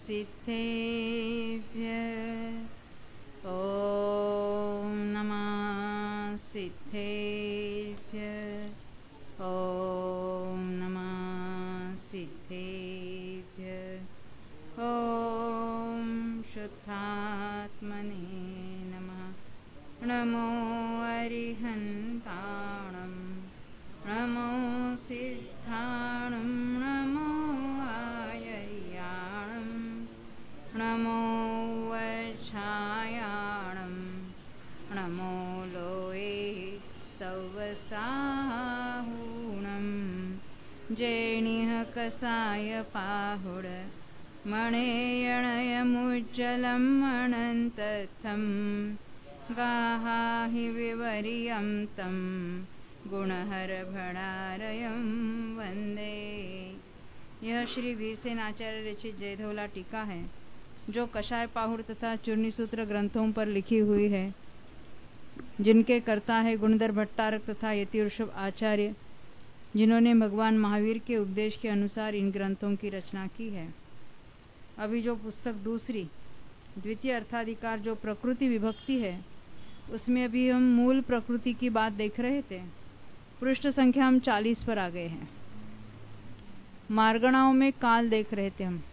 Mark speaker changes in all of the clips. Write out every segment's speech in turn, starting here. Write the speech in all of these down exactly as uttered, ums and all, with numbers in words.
Speaker 1: सिद्धेभ्यः ॐ नमः सिद्धेभ्यः ॐ नमः सिद्धेभ्यः ॐ शुद्धात्मने नमः। नमो अरिहन्ताणं नमो सिद्धाणं नमो आयर्याणं नमो वच्छायाणं नमो लोये सवसाहूणं जेणिः कसाय पाहुड मणेयणयमुज्ज्वलम् अनन्तथं गाहाहि विवर्यं तं गुणहरभणारयं वंदे। यह श्री वीरसेन आचार्य रचित जयधवला टीका है जो कषाय पाहुड़ तथा चूर्णी सूत्र ग्रंथों पर लिखी हुई है, जिनके कर्ता है गुणधर भट्टारक तथा यतिवृषभ आचार्य, जिन्होंने भगवान महावीर के उपदेश के अनुसार इन ग्रंथों की रचना की है। अभी जो पुस्तक दूसरी द्वितीय अर्थाधिकार जो प्रकृति विभक्ति है, उसमें अभी हम मूल प्रकृति की बात देख रहे थे। पृष्ठ संख्या हम चालीस पर आ गए हैं। मार्गणाओं में काल देख रहे थे हम।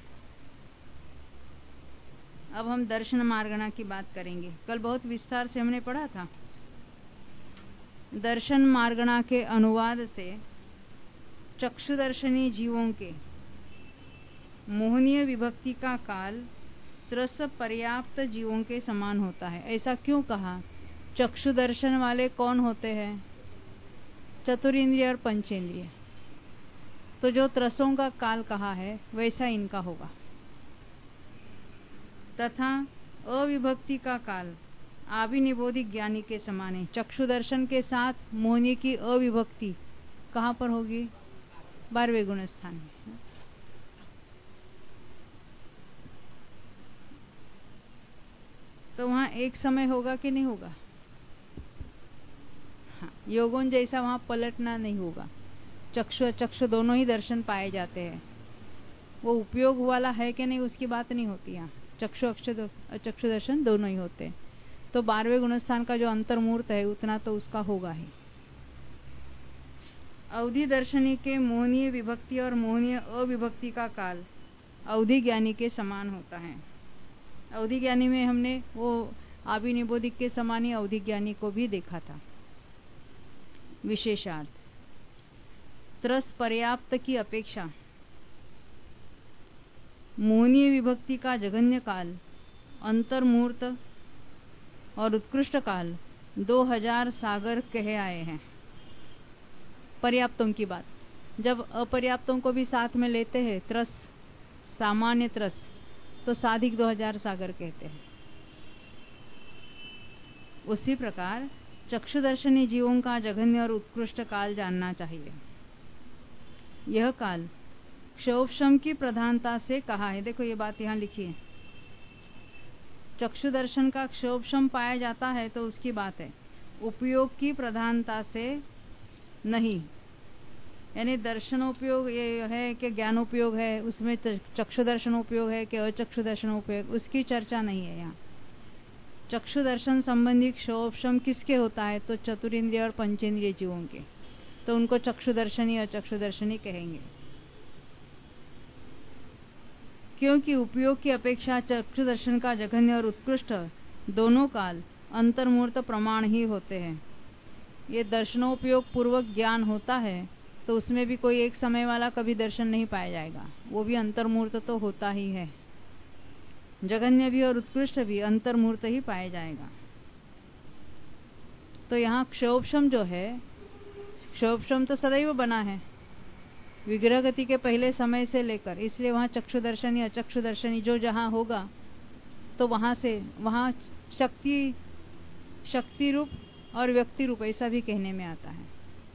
Speaker 1: अब हम दर्शन मार्गणा की बात करेंगे। कल बहुत विस्तार से हमने पढ़ा था। दर्शन मार्गणा के अनुवाद से चक्षुदर्शनी जीवों के मोहनीय विभक्ति का काल त्रस पर्याप्त जीवों के समान होता है। ऐसा क्यों कहा? चक्षुदर्शन वाले कौन होते हैं? चतुरिंद्रिय और पंचेंद्रिय। तो जो त्रसों का काल कहा है वैसा इनका होगा। तथा अविभक्ति का काल आविनिबोधिक ज्ञानी के समान है। चक्षुदर्शन के साथ मोहनीय की अविभक्ति कहाँ पर होगी? बारहवें गुण स्थान में। तो वहां एक समय होगा कि नहीं होगा? हाँ, योगों जैसा वहां पलटना नहीं होगा। चक्षु अचक्षु दोनों ही दर्शन पाए जाते हैं। वो उपयोग वाला है कि नहीं उसकी बात नहीं होती। यहाँ चक्षु अचक्षु दर्शन दोनों ही होते हैं। तो बारहवें गुणस्थान का जो अंतर्मूर्त है उतना तो उसका होगा ही। अवधि दर्शनी के मोहनीय विभक्ति और मोहनीय अविभक्ति का काल अवधि ज्ञानी के समान होता है। अवधि ज्ञानी में हमने वो आविनिबोधिक के समान ही अवधि ज्ञानी को भी देखा था। विशेषार्थ त्रस पर्याप्त की अपेक्षा मोहनीय विभक्ति का जघन्य काल, अंतर्मूर्त और उत्कृष्ट काल दो हजार सागर कहे आए हैं। पर्याप्तों की बात, जब अपर्याप्तों को भी साथ में लेते हैं, त्रस सामान्य त्रस, तो साधिक दो हजार सागर कहते हैं। उसी प्रकार चक्षुदर्शनी जीवों का जघन्य और उत्कृष्ट काल जानना चाहिए। यह काल क्षोभशम की प्रधानता से कहा है। देखो ये बात यहाँ लिखी है। चक्षुदर्शन का क्षोभशम पाया जाता है तो उसकी बात है, उपयोग की प्रधानता से नहीं। यानी दर्शनोपयोग ये है कि ज्ञानोपयोग है, उसमें चक्षुदर्शनोपयोग है कि अचक्षुदर्शनोपयोग, उसकी चर्चा नहीं है यहाँ। चक्षुदर्शन संबंधी क्षोभशम किसके होता है? तो चतुरिंद्रिय और पंचेंद्रिय जीवों के। तो उनको चक्षुदर्शनी और चक्षुदर्शनी कहेंगे, क्योंकि उपयोग की अपेक्षा चक्षुदर्शन का जघन्य और उत्कृष्ट दोनों काल अंतर्मूर्त प्रमाण ही होते हैं। ये दर्शनोपयोग पूर्वक ज्ञान होता है तो उसमें भी कोई एक समय वाला कभी दर्शन नहीं पाया जाएगा, वो भी अंतर्मूर्त तो होता ही है। जघन्य भी और उत्कृष्ट भी अंतर्मूर्त ही पाया जाएगा। तो यहाँ क्षोभशम जो है, क्षोभशम तो सदैव बना है विग्रह गति के पहले समय से लेकर, इसलिए वहाँ चक्षुदर्शनी अचक्षुदर्शनी जो जहाँ होगा तो वहाँ से वहाँ शक्ति शक्ति रूप और व्यक्ति रूप ऐसा भी कहने में आता है।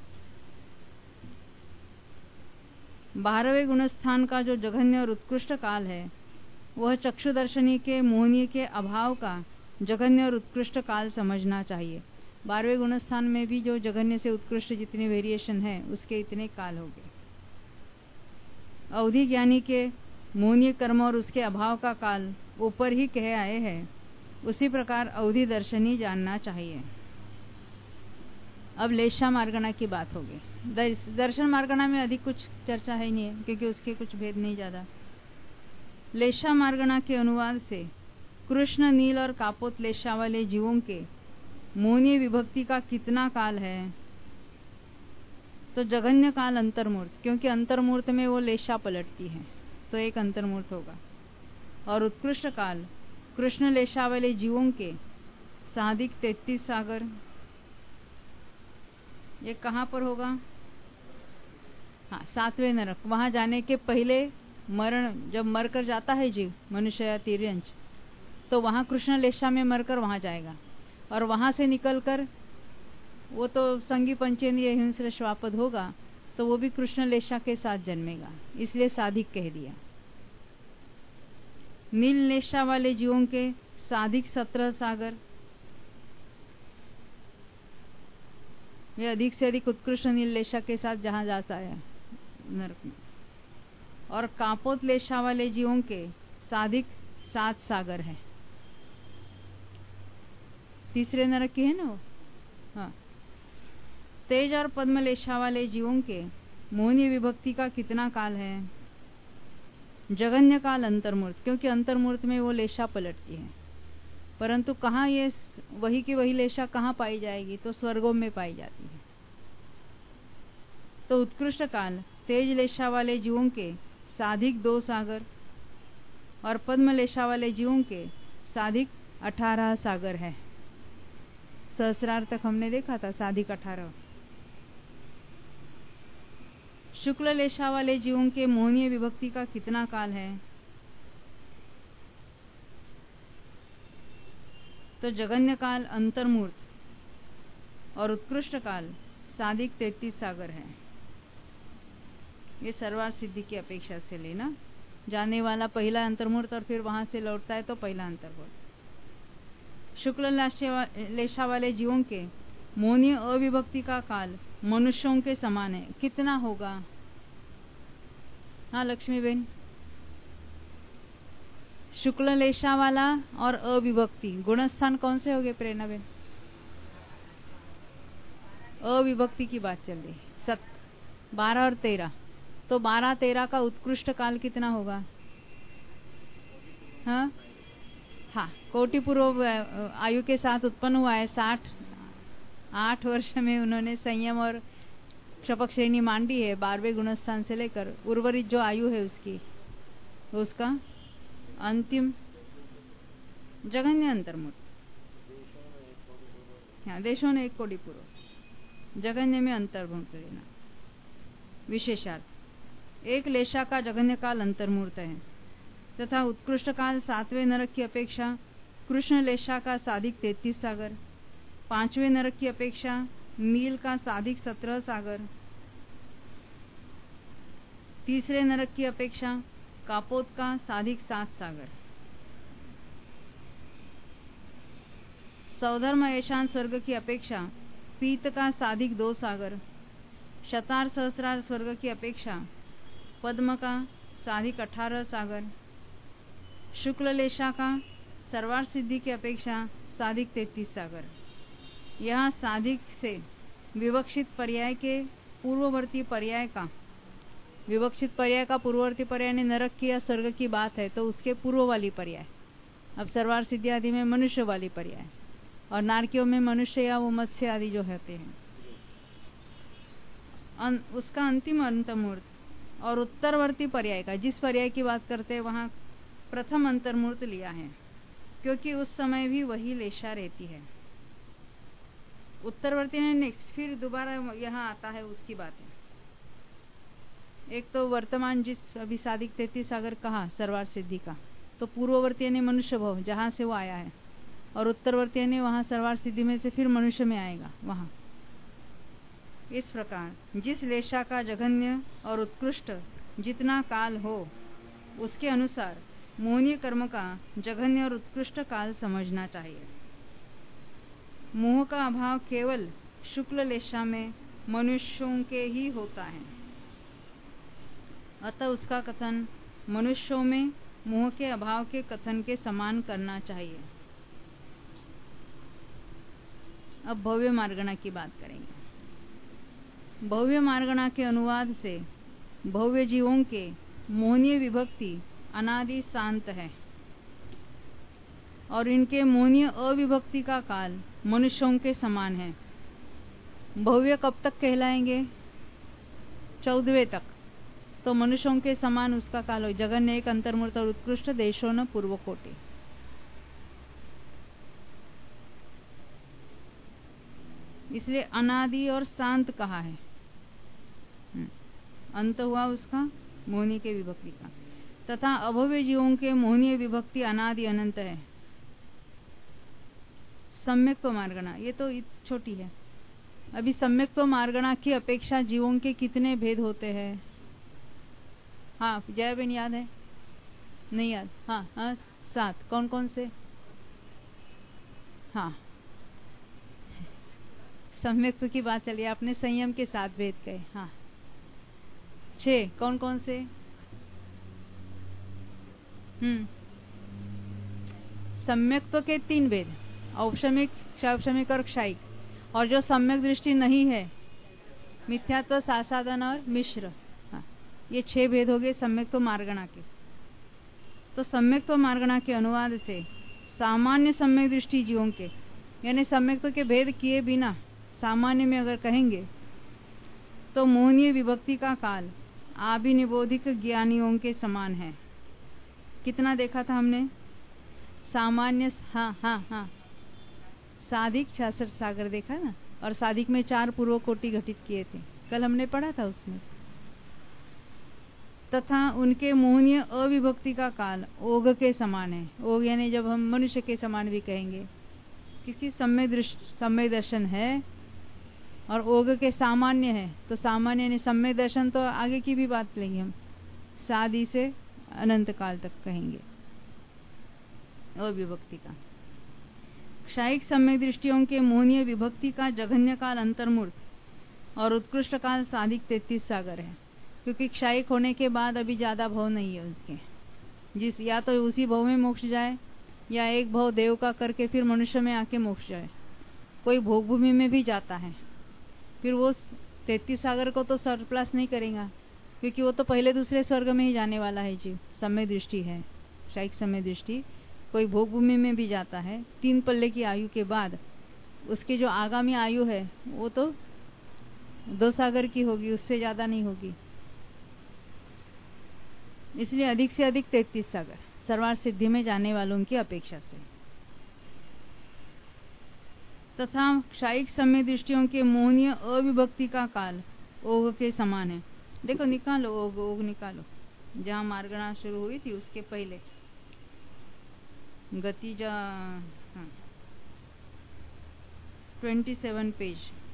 Speaker 1: बारहवें गुणस्थान का जो जघन्य और उत्कृष्ट काल है वह चक्षुदर्शनी के मोहनीय के अभाव का जघन्य और उत्कृष्ट काल समझना चाहिए। बारहवें गुणस्थान में भी जो जघन्य से उत्कृष्ट जितने वेरिएशन है उसके इतने काल हो गए। अवधि ज्ञानी के मोहनीय कर्म और उसके अभाव का काल ऊपर ही कह आए हैं, उसी प्रकार अवधि दर्शनी जानना चाहिए। अब लेशा मार्गणा की बात होगी। दर्शन मार्गणा में अधिक कुछ चर्चा है नहीं है, क्योंकि उसके कुछ भेद नहीं ज्यादा। लेशा मार्गणा के अनुवाद से कृष्ण, नील और कापोत लेशा वाले जीवों के मोहनीय विभक्ति का कितना काल है? तो जघन्य काल अंतर्मूर्त, क्योंकि अंतर्मूर्त में वो लेशा पलटती है, तो एक अंतर्मूर्त होगा। और उत्कृष्ट काल कृष्ण लेशा वाले जीवों के साधिक तैतीस सागर, ये कहां पर होगा? हाँ, सातवें नरक। वहां जाने के पहले मरण, जब मरकर जाता है जीव, मनुष्य या तिर्यंच, तो वहां कृष्ण लेशा में मरकर वहां जाएगा, और वहां से निकलकर वो तो संगी पंचेंद्रिय हिंस्र श्वापद होगा, तो वो भी कृष्ण लेशा के साथ जन्मेगा, इसलिए साधिक कह दिया। नील लेशा वाले जीवों के साधिक सत्रह सागर, ये अधिक से अधिक उत्कृष्ट नील लेशा के साथ जहां जाता है नरक में। और कापोत लेशा वाले जीवों के साधिक सात सागर है। तीसरे नरक की है ना वो। हाँ, तेज और पद्म लेशा वाले जीवों के मोहनीय विभक्ति का कितना काल है? जघन्य काल अंतर्मूर्त, क्योंकि अंतर्मूर्त में वो लेशा पलटती है। परंतु कहाँ ये वही की वही लेशा कहाँ पाई जाएगी? तो स्वर्गों में पाई जाती है। तो उत्कृष्ट काल तेज लेशा वाले जीवों के साधिक दो सागर और पद्म लेशा वाले जीवों के साधिक अठारह सागर है। सहस्रार तक हमने देखा था, साधिक अठारह। शुक्ल लेशा वाले जीवों के मोहनीय विभक्ति का कितना काल है? तो जघन्य काल अंतर्मूर्त और उत्कृष्ट काल साधिक तैतीस सागर है। ये सर्वार्थ सिद्धि की अपेक्षा से लेना। जाने वाला पहला अंतर्मूर्त और फिर वहां से लौटता है तो पहला अंतर्मूर्त। शुक्ल लेशा वाले जीवों के मोहनीय अविभक्ति का काल मनुष्यों के समान है। कितना होगा? हाँ लक्ष्मी बहन, शुक्ल लेशा वाला और अविभक्ति गुणस्थान कौन से हो गए प्रेरणा बहन? अविभक्ति की बात चल रही। सत बारह और तेरह, तो बारह तेरह का उत्कृष्ट काल कितना होगा? हाँ हाँ, कोटि पूर्व आयु के साथ उत्पन्न हुआ है। साठ आठ वर्ष में उन्होंने संयम और क्षपक श्रेणी मांडी है। बारहवें गुणस्थान से लेकर उर्वरित जो आयु है उसकी, उसका अंतिम जघन्य अंतर्मूर्त। हाँ, देशों ने एक कोटि पूर्व, जघन्य में अंतर्मूर्त लेना। विशेषार्थ एक लेशा का जघन्य काल अंतर्मूर्त है तथा उत्कृष्ट काल सातवें नरक की अपेक्षा कृष्ण लेशा का साधिक तैतीस सागर, पांचवें नरक की अपेक्षा नील का साधिक सत्रह सागर, तीसरे नरक की अपेक्षा कापोत का साधिक सात सागर, सौधर्म ऐशान स्वर्ग की अपेक्षा पीत का साधिक दो सागर, शतार सहस्रार स्वर्ग की अपेक्षा पद्म का साधिक अठारह सागर, शुक्ल लेशा का सर्वार्थ सिद्धि की अपेक्षा साधिक तैतीस सागर। यहाँ साधिक से विवक्षित पर्याय के पूर्ववर्ती पर्याय का, विवक्षित पर्याय का पूर्ववर्ती पर्याय ने नरक की या स्वर्ग की बात है तो उसके पूर्व वाली पर्याय। अब सर्वार्थ सिद्धि आदि में मनुष्य वाली पर्याय, और नारकियों में मनुष्य या वो मत्स्य आदि जो होते हैं अन, उसका अंतिम अंतर्मूर्त और उत्तरवर्ती पर्याय का, जिस पर्याय की बात करते हैं वहां प्रथम अंतर्मूर्त लिया है, क्योंकि उस समय भी वही लेशा रहती है। उत्तरवर्ती ने नेक्स्ट फिर दोबारा यहाँ आता है, उसकी बात है। एक तो वर्तमान जिस अभी साधिक तैतीस सागर कहा सर्वार्थ सिद्धि का, तो पूर्ववर्ती ने मनुष्य भव जहां से वो आया है, और उत्तरवर्ती ने वहां सर्वार्थ सिद्धि में से फिर मनुष्य में आएगा वहां। इस प्रकार जिस लेशा का जघन्य और उत्कृष्ट जितना काल हो उसके अनुसार मोहनीय कर्म का जघन्य और उत्कृष्ट काल समझना चाहिए। मोह का अभाव केवल शुक्ल लेशा में मनुष्यों के ही होता है, अतः उसका कथन मनुष्यों में मोह के अभाव के कथन के समान करना चाहिए। अब भव्य मार्गणा की बात करेंगे। भव्य मार्गणा के अनुवाद से भव्य जीवों के मोहनीय विभक्ति अनादि शांत है और इनके मोहनीय अविभक्ति का काल मनुष्यों के समान है। भव्य कब तक कहलाएंगे? चौदहवें तक। तो मनुष्यों के समान उसका काल हो। जगन्य एक अंतर्मूर्त और उत्कृष्ट देशों न पूर्व कोटि। इसलिए अनादि और शांत कहा है। अंत हुआ उसका मोहनीय के विभक्ति का। तथा अभव्य जीवों के मोहनीय विभक्ति अनादि अनंत है। सम्यक्त्व मार्गणा ये तो छोटी है। अभी सम्यक्त्व मार्गणा की अपेक्षा जीवों के कितने भेद होते हैं? हाँ जय बेन याद है? नहीं याद? हाँ हाँ सात। कौन कौन से? हाँ सम्यक्त्व की बात चलिए, आपने संयम के साथ भेद कहे। हाँ छह। कौन कौन से? हम्म सम्यक्त्व के तीन भेद, औपशमिक, क्षौपशमिक और क्षायिक। और जो सम्यक दृष्टि नहीं है, मिथ्यात्व, सासादन और मिश्र। हाँ ये छह भेद हो गए सम्यक्त्व मार्गणा के। तो सम्यक्त्व मार्गणा के अनुवाद से सामान्य सम्यक दृष्टि जीवों के, यानी सम्यक्त्व के भेद किए बिना सामान्य में अगर कहेंगे तो मोहनीय विभक्ति का काल आभिनिबोधिक ज्ञानियों के समान है। कितना देखा था हमने? सामान्य, हाँ हाँ हाँ साधिक छाछठ सागर देखा ना। और साधिक में चार पूर्व कोटि घटित किए थे, कल हमने पढ़ा था उसमें। तथा उनके मोहनीय अविभक्ति का काल ओघ के समान है। ओघ यानी जब हम मनुष्य के समान भी कहेंगे, क्योंकि सम्य दृष्टि सम्य दर्शन है और ओघ के सामान्य है। तो सामान्य यानी सम्य दर्शन तो आगे की भी बात लेंगे हम, सादि से अनंत काल तक कहेंगे अविभक्ति का। क्षायिक सम्य दृष्टियों के मोहनीय विभक्ति का जघन्य काल अंतर्मूर्त और उत्कृष्ट काल साधिक तैतीस सागर है। क्योंकि क्षायिक होने के बाद अभी ज्यादा भव नहीं है उसके, जिस या तो उसी भव में मोक्ष जाए या एक भव देव का करके फिर मनुष्य में आके मोक्ष जाए। कोई भोग भूमि में भी जाता है, फिर वो तैतीस सागर को तो सरप्लस नहीं करेगा, क्योंकि वो तो पहले दूसरे स्वर्ग में ही जाने वाला है जीव। समय दृष्टि है क्षायिक समय दृष्टि। कोई भोग भूमि में भी जाता है, तीन पल्ले की आयु के बाद उसकी जो आगामी आयु है वो तो दो सागर की होगी, उससे ज्यादा नहीं होगी। इसलिए अधिक से अधिक तैतीस सागर सर्वार्थ सिद्धि में जाने वालों की अपेक्षा से। तथा क्षायिक समय दृष्टियों के मोहनीय अविभक्ति का काल ओघ के समान है। देखो निकालो ओघ, ओघ निकालो, जहां मार्गणा शुरू हुई थी उसके पहले गतिजा, हाँ ट्वेंटी सेवन पेज,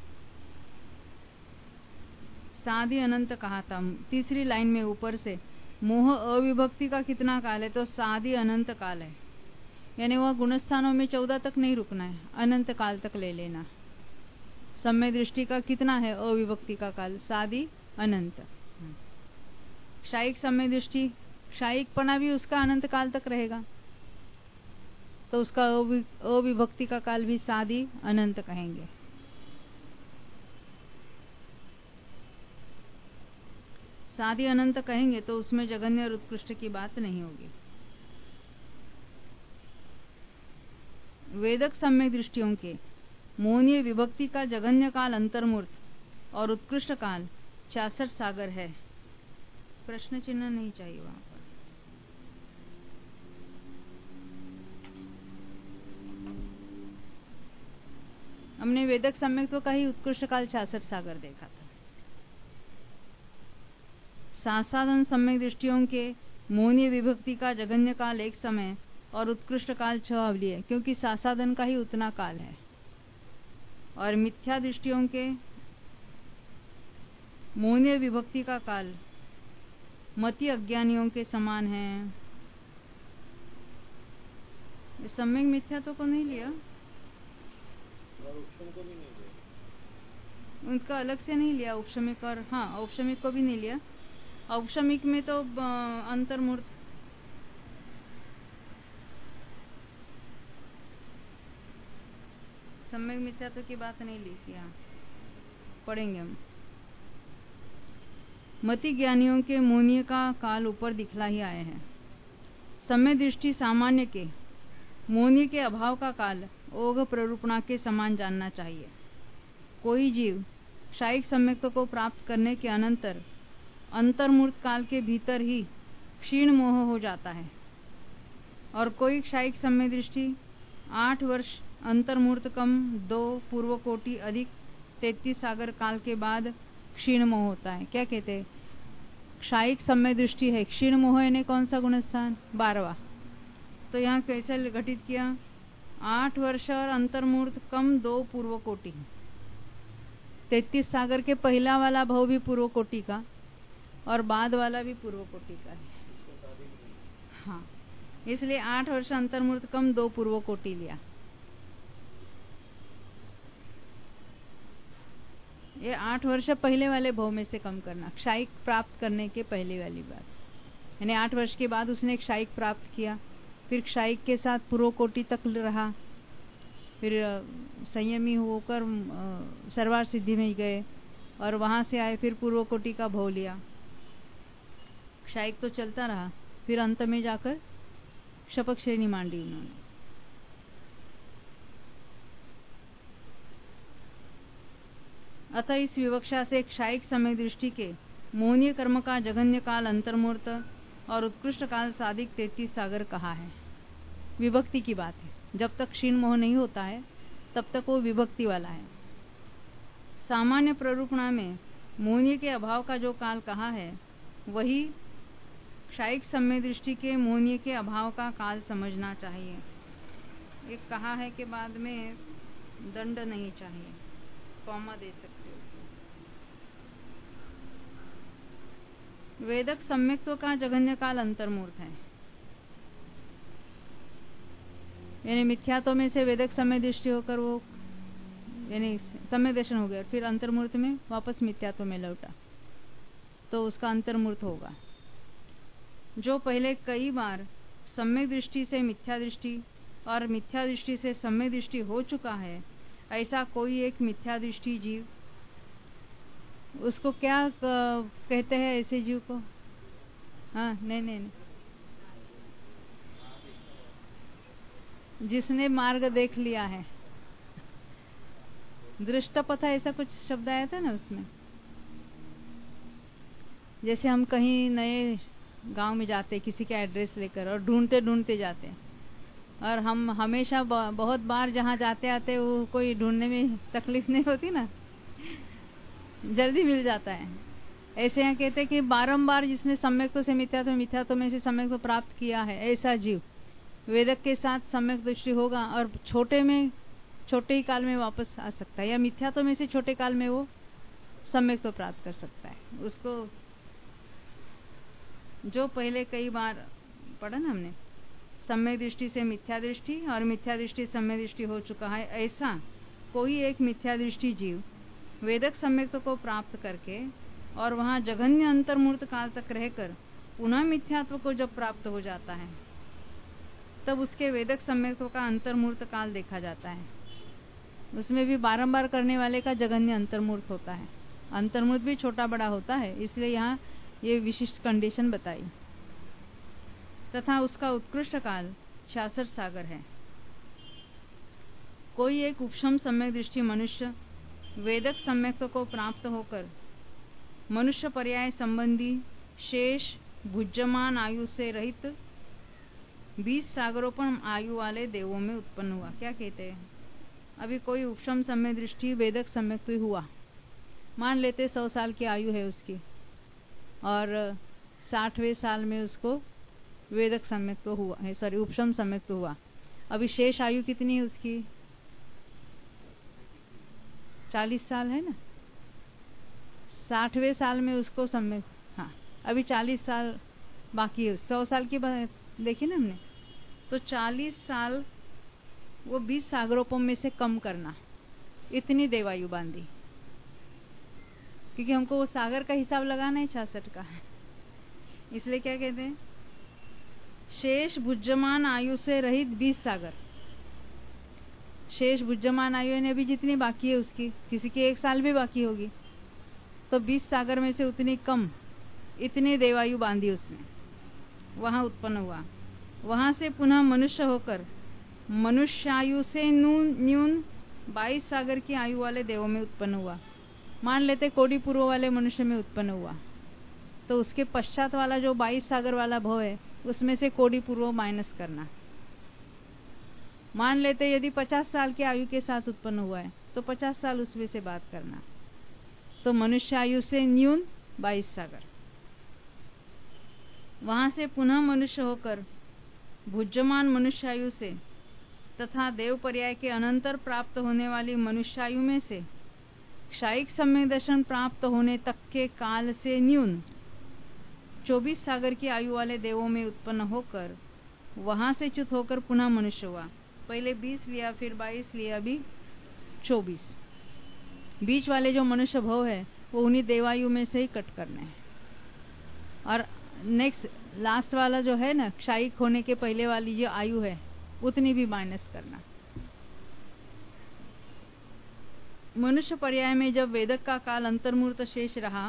Speaker 1: साधि अनंत कहा था। तीसरी लाइन में ऊपर से मोह अविभक्ति का कितना काल है? तो साधि अनंत काल है। यानी वह गुणस्थानों में चौदह तक नहीं रुकना है, अनंत काल तक ले लेना। समय दृष्टि का कितना है अविभक्ति का काल? साधि अनंत। क्षायिक समय दृष्टि, क्षायिक पना भी उसका अनंत काल तक रहेगा, तो उसका अविभक्ति का काल भी साधि अनंत कहेंगे। साधि अनंत कहेंगे तो उसमें जघन्य और उत्कृष्ट की बात नहीं होगी। वेदक सम्यक दृष्टियों के मोहनीय विभक्ति का जघन्य काल अंतर्मूर्त और उत्कृष्ट काल छियासठ सागर है। प्रश्न चिन्ह नहीं चाहिए वहां पर। हमने वेदक सम्यक्त्व का ही उत्कृष्ट काल छियासठ सागर देखा था। सासाधन सम्यक दृष्टियों के मोहनीय विभक्ति का जघन्य काल एक समय और उत्कृष्ट काल छह अवली है, क्योंकि सासाधन का ही उतना काल है। और मिथ्या दृष्टियों के मोहनीय विभक्ति का काल मति अज्ञानियों के समान है। सम्यक मिथ्या तो को नहीं लिया, उनका अलग से नहीं लिया, औपशमिक और हाँ औपशमिक को भी नहीं लिया, औपशमिक में तो अंतर्मूर्त, सम्यक मिथ्यात्व की बात नहीं लिखी, यहाँ पढ़ेंगे हम। मति ज्ञानियों के मौन्य का काल ऊपर दिखला ही आए हैं। सम्यक दृष्टि सामान्य के मौन्य के अभाव का काल ओघ प्ररूपणा के समान जानना चाहिए। कोई जीव क्षायिक सम्यक्त्व को प्राप्त करने के अनंतर अंतर्मूर्त काल के भीतर ही क्षीण मोह हो जाता है, और कोई क्षायिक सम्यक दृष्टि आठ वर्ष अंतर्मूर्त कम दो पूर्व कोटि अधिक तैतीस सागर काल के बाद क्षीण मोह होता है। क्या कहते हैं? क्षायिक सम्यक दृष्टि है, क्षीण मोह यानी कौन सा गुणस्थान? बारहवा। तो यहाँ कैसे घटित किया? आठ वर्ष और अंतर्मूर्त कम दो पूर्व कोटि। तैतीस सागर के पहला वाला भाव भी पूर्व कोटि का और बाद वाला भी पूर्व कोटि का है। हाँ, इसलिए आठ वर्ष अंतर्मूर्त कम दो पूर्व कोटि लिया। ये आठ वर्ष पहले वाले भाव में से कम करना, क्षायिक प्राप्त करने के पहले वाली बात। यानी आठ वर्ष के बाद उसने क्षायिक प्राप्त किया, फिर क्षायिक के साथ पूर्व कोटि तक रहा, फिर संयमी होकर सर्वार सिद्धि में गए और वहां से आए, फिर पूर्व कोटि का भाव लिया। क्षायिक तो चलता रहा, फिर अंत में जाकर शपक श्रेणी मांडी उन्होंने। अतः इस विवक्षा से क्षायिक समय दृष्टि के मौन्य कर्म का जघन्य काल अंतर्मूर्त और उत्कृष्ट काल साधिक तैतीस सागर कहा है। विभक्ति की बात है, जब तक क्षीण मोह नहीं होता है तब तक वो विभक्ति वाला है। सामान्य प्ररूपणा में मौन्य के अभाव का जो काल कहा है वही क्षायिक समय दृष्टि के मौन्य के अभाव का काल समझना चाहिए। एक कहा है कि बाद में दंड नहीं चाहिए, कॉमा दे सकते हो उसमें। वेदक सम्यक्त्व का जघन्य काल अंतर्मूर्त है, यानी मिथ्यात्व में से वेदक समय दृष्टि होकर वो यानी समय दर्शन हो गया, फिर अंतर्मूर्त में वापस मिथ्यात्व में लौटा, तो उसका अंतर्मूर्त होगा। जो पहले कई बार सम्यक दृष्टि से मिथ्या दृष्टि और मिथ्या दृष्टि से सम्यक दृष्टि हो चुका है, ऐसा कोई एक मिथ्या दृष्टि जीव, उसको क्या कहते हैं ऐसे जीव को? हाँ, नहीं नहीं नहीं, जिसने मार्ग देख लिया है, दृष्टपथ ऐसा कुछ शब्द आया था ना उसमें। जैसे हम कहीं नए गांव में जाते, किसी का एड्रेस लेकर और ढूंढते ढूंढते जाते हैं, और हम हमेशा बहुत बार जहाँ जाते आते वो कोई ढूंढने में तकलीफ नहीं होती ना, जल्दी मिल जाता है। ऐसे यहाँ कहते हैं कि बारंबार जिसने सम्यक्त्व से मिथ्यात्व, मिथ्यात्व में से सम्यक्त्व प्राप्त किया है, ऐसा जीव वेदक के साथ सम्यक दृष्टि होगा और छोटे में छोटे ही काल में वापस आ सकता है, या मिथ्यात्व में से छोटे काल में वो सम्यक्त्व प्राप्त कर सकता है। उसको जो पहले कई बार पढ़ा ना हमने, सम्यक दृष्टि से मिथ्या दृष्टि और मिथ्या दृष्टि सम्यक दृष्टि हो चुका है, ऐसा कोई एक मिथ्या दृष्टि जीव वेदक सम्यक्त्व को प्राप्त करके और वहां जघन्य अंतर्मूर्त काल तक रहकर पुनः मिथ्यात्व को जब प्राप्त हो जाता है, तब उसके वेदक सम्यक्त्व का अंतर्मूर्त काल देखा जाता है। उसमें भी बारंबार करने वाले का जघन्य अंतर्मूर्त होता है। अंतर्मूर्त भी छोटा बड़ा होता है, इसलिए यहाँ ये विशिष्ट कंडीशन बताई। तथा उसका उत्कृष्ट काल छियासठ सागर है। कोई एक उपशम सम्यक दृष्टि मनुष्य वेदक सम्यक्त्व को प्राप्त होकर मनुष्य पर्याय संबंधी शेष भुज्यमान आयु से रहित बीस सागरोपम आयु वाले देवों में उत्पन्न हुआ। क्या कहते हैं? अभी कोई उपशम सम्य दृष्टि वेदक सम्यक्त्व हुआ, मान लेते सौ साल की आयु है उसकी, और साठवें साल में उसको वेदक सम्यक्त्व हुआ है, सॉरी उपशम सम्यक्त्व हुआ। अभी शेष आयु कितनी है उसकी? चालीस साल है ना। साठवें साल में उसको सम्यक, हाँ अभी चालीस साल बाकी है। सौ साल की देखी ना हमने, तो चालीस साल वो बीस सागरोपम में से कम करना, इतनी देवायु बांधी, क्योंकि हमको वो सागर का हिसाब लगाना है छियासठ का। इसलिए क्या कहते हैं, शेष भुज्यमान आयु से रहित बीस सागर। शेष भुज्यमान आयु ने अभी जितनी बाकी है उसकी, किसी की एक साल भी बाकी होगी, तो बीस सागर में से उतनी कम, इतनी देवायु बांधी उसने, वहां उत्पन्न हुआ। वहां से पुनः मनुष्य होकर मनुष्यायु से न्यून बाईस सागर की आयु वाले देवों में उत्पन्न हुआ। मान लेते कोटि पूर्व वाले मनुष्य में उत्पन्न हुआ, तो उसके पश्चात वाला जो बाईस सागर वाला भव है उसमें से कोटि पूर्व माइनस करना। मान लेते यदि पचास साल की आयु के साथ उत्पन्न हुआ है तो पचास साल उसमें से बात करना, तो मनुष्य आयु से न्यून बाईस सागर। वहां से पुनः मनुष्य होकर भुज्यमान मनुष्यायु से तथा देव पर्याय के अनंतर प्राप्त होने वाली मनुष्यायु में से क्षायिक सम्यक दर्शन प्राप्त होने तक के काल से न्यून चौबीस सागर की आयु वाले देवों में उत्पन्न होकर वहां से च्युत होकर पुनः मनुष्य हुआ। पहले बीस लिया, फिर बाईस लिया, अभी चौबीस। बीच वाले जो मनुष्य भव है वो उन्हीं देवायु में से ही कट करने हैं। और नेक्स्ट लास्ट वाला जो है ना, क्षायिक होने के पहले वाली जो आयु है उतनी भी माइनस करना। मनुष्य पर्याय में जब वेदक का काल अंतर्मूर्त शेष रहा,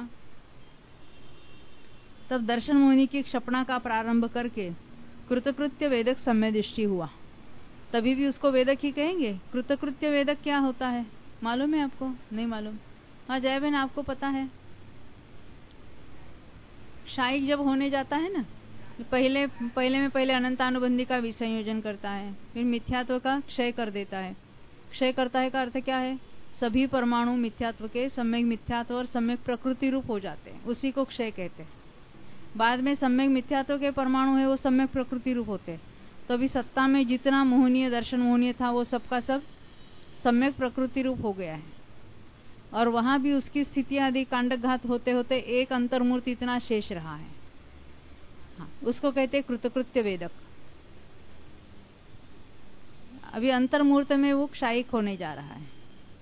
Speaker 1: तब दर्शन मोहिनी की क्षपणा का प्रारंभ करके कृतकृत्य वेदक सम्य दृष्टि हुआ। तभी भी उसको वेदक ही कहेंगे। कृतकृत्य वेदक क्या होता है मालूम है आपको? नहीं मालूम? हाँ जय बहन, आपको पता है? क्षायिक जब होने जाता है ना, पहले पहले में पहले अनंतानुबंधी का विसंयोजन करता है, फिर मिथ्यात्व का क्षय कर देता है। क्षय करता है का अर्थ क्या है? सभी परमाणु मिथ्यात्व के सम्यक मिथ्यात्व और सम्यक प्रकृति रूप हो जाते हैं, उसी को क्षय कहते हैं। बाद में सम्यक मिथ्यात्व के परमाणु है वो सम्यक प्रकृति रूप होते हैं। तो अभी सत्ता में जितना मोहनीय दर्शन मोहनीय था वो सबका सब सम्यक प्रकृति रूप हो गया है। और वहां भी उसकी स्थिति आदि कांडघात होते होते एक अंतर्मूर्ति इतना शेष रहा है। हाँ, उसको कहते कृतकृत्य वेदक। अभी अंतर्मूर्त में वो क्षायिक होने जा रहा है,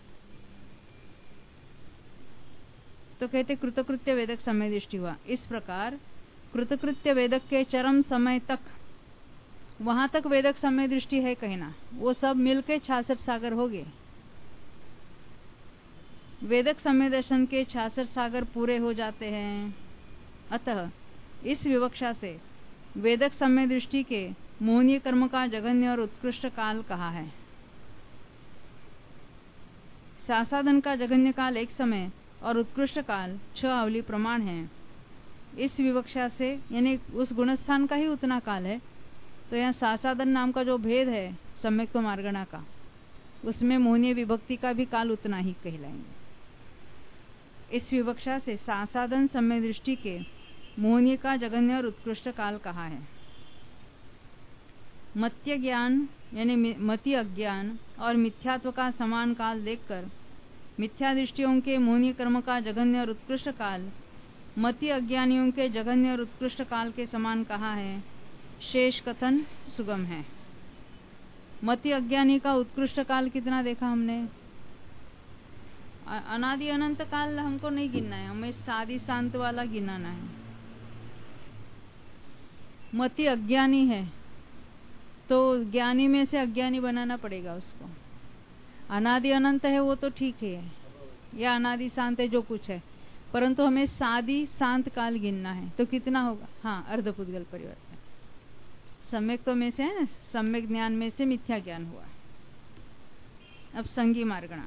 Speaker 1: तो कहते कृतकृत्य वेदक समय दृष्टि हुआ। इस प्रकार कृतकृत्य वेदक के चरम समय तक, वहां तक वेदक समय दृष्टि है कहना, वो सब मिलके छियासठ सागर हो गए। वेदक समय दर्शन के छियासठ सागर पूरे हो जाते हैं। अतः इस विवक्षा से वेदक समय दृष्टि के मोहनीय कर्म का जघन्य और उत्कृष्ट काल कहा है। सासादन का जघन्य काल एक समय और उत्कृष्ट काल छह अवली प्रमाण है। इस विवक्षा से यानी उस गुणस्थान का ही उतना काल है, तो यहाँ सासादन नाम का जो भेद है सम्यक्त्व मार्गणा का, उसमें मोहनीय विभक्ति का भी काल उतना ही कहलाएंगे। इस विवक्षा से सासादन सम्यक दृष्टि के मोहनीय का जघन्य और उत्कृष्ट काल कहा है। मत्य ज्ञान यानी मति अज्ञान और मिथ्यात्व का समान काल देखकर मिथ्या दृष्टियों के मोहनीय कर्म का जघन्य और उत्कृष्ट काल मति अज्ञानियों के जघन्य और उत्कृष्ट काल के समान कहा है। शेष कथन सुगम है। मति अज्ञानी का उत्कृष्ट काल कितना देखा हमने? अनादि अनंत काल हमको नहीं गिनना है, हमें सादी शांत वाला गिनाना है। मति अज्ञानी है तो ज्ञानी में से अज्ञानी बनाना पड़ेगा उसको। अनादि अनंत है वो तो ठीक है, या अनादि शांत है जो कुछ है, परंतु हमें सादी शांत काल गिनना है। तो कितना होगा? हाँ, अर्धपुद्गल परिवर्तन। सम्यक तो में से है ना, सम्यक ज्ञान में से मिथ्या ज्ञान हुआ। अब संगी मार्गणा,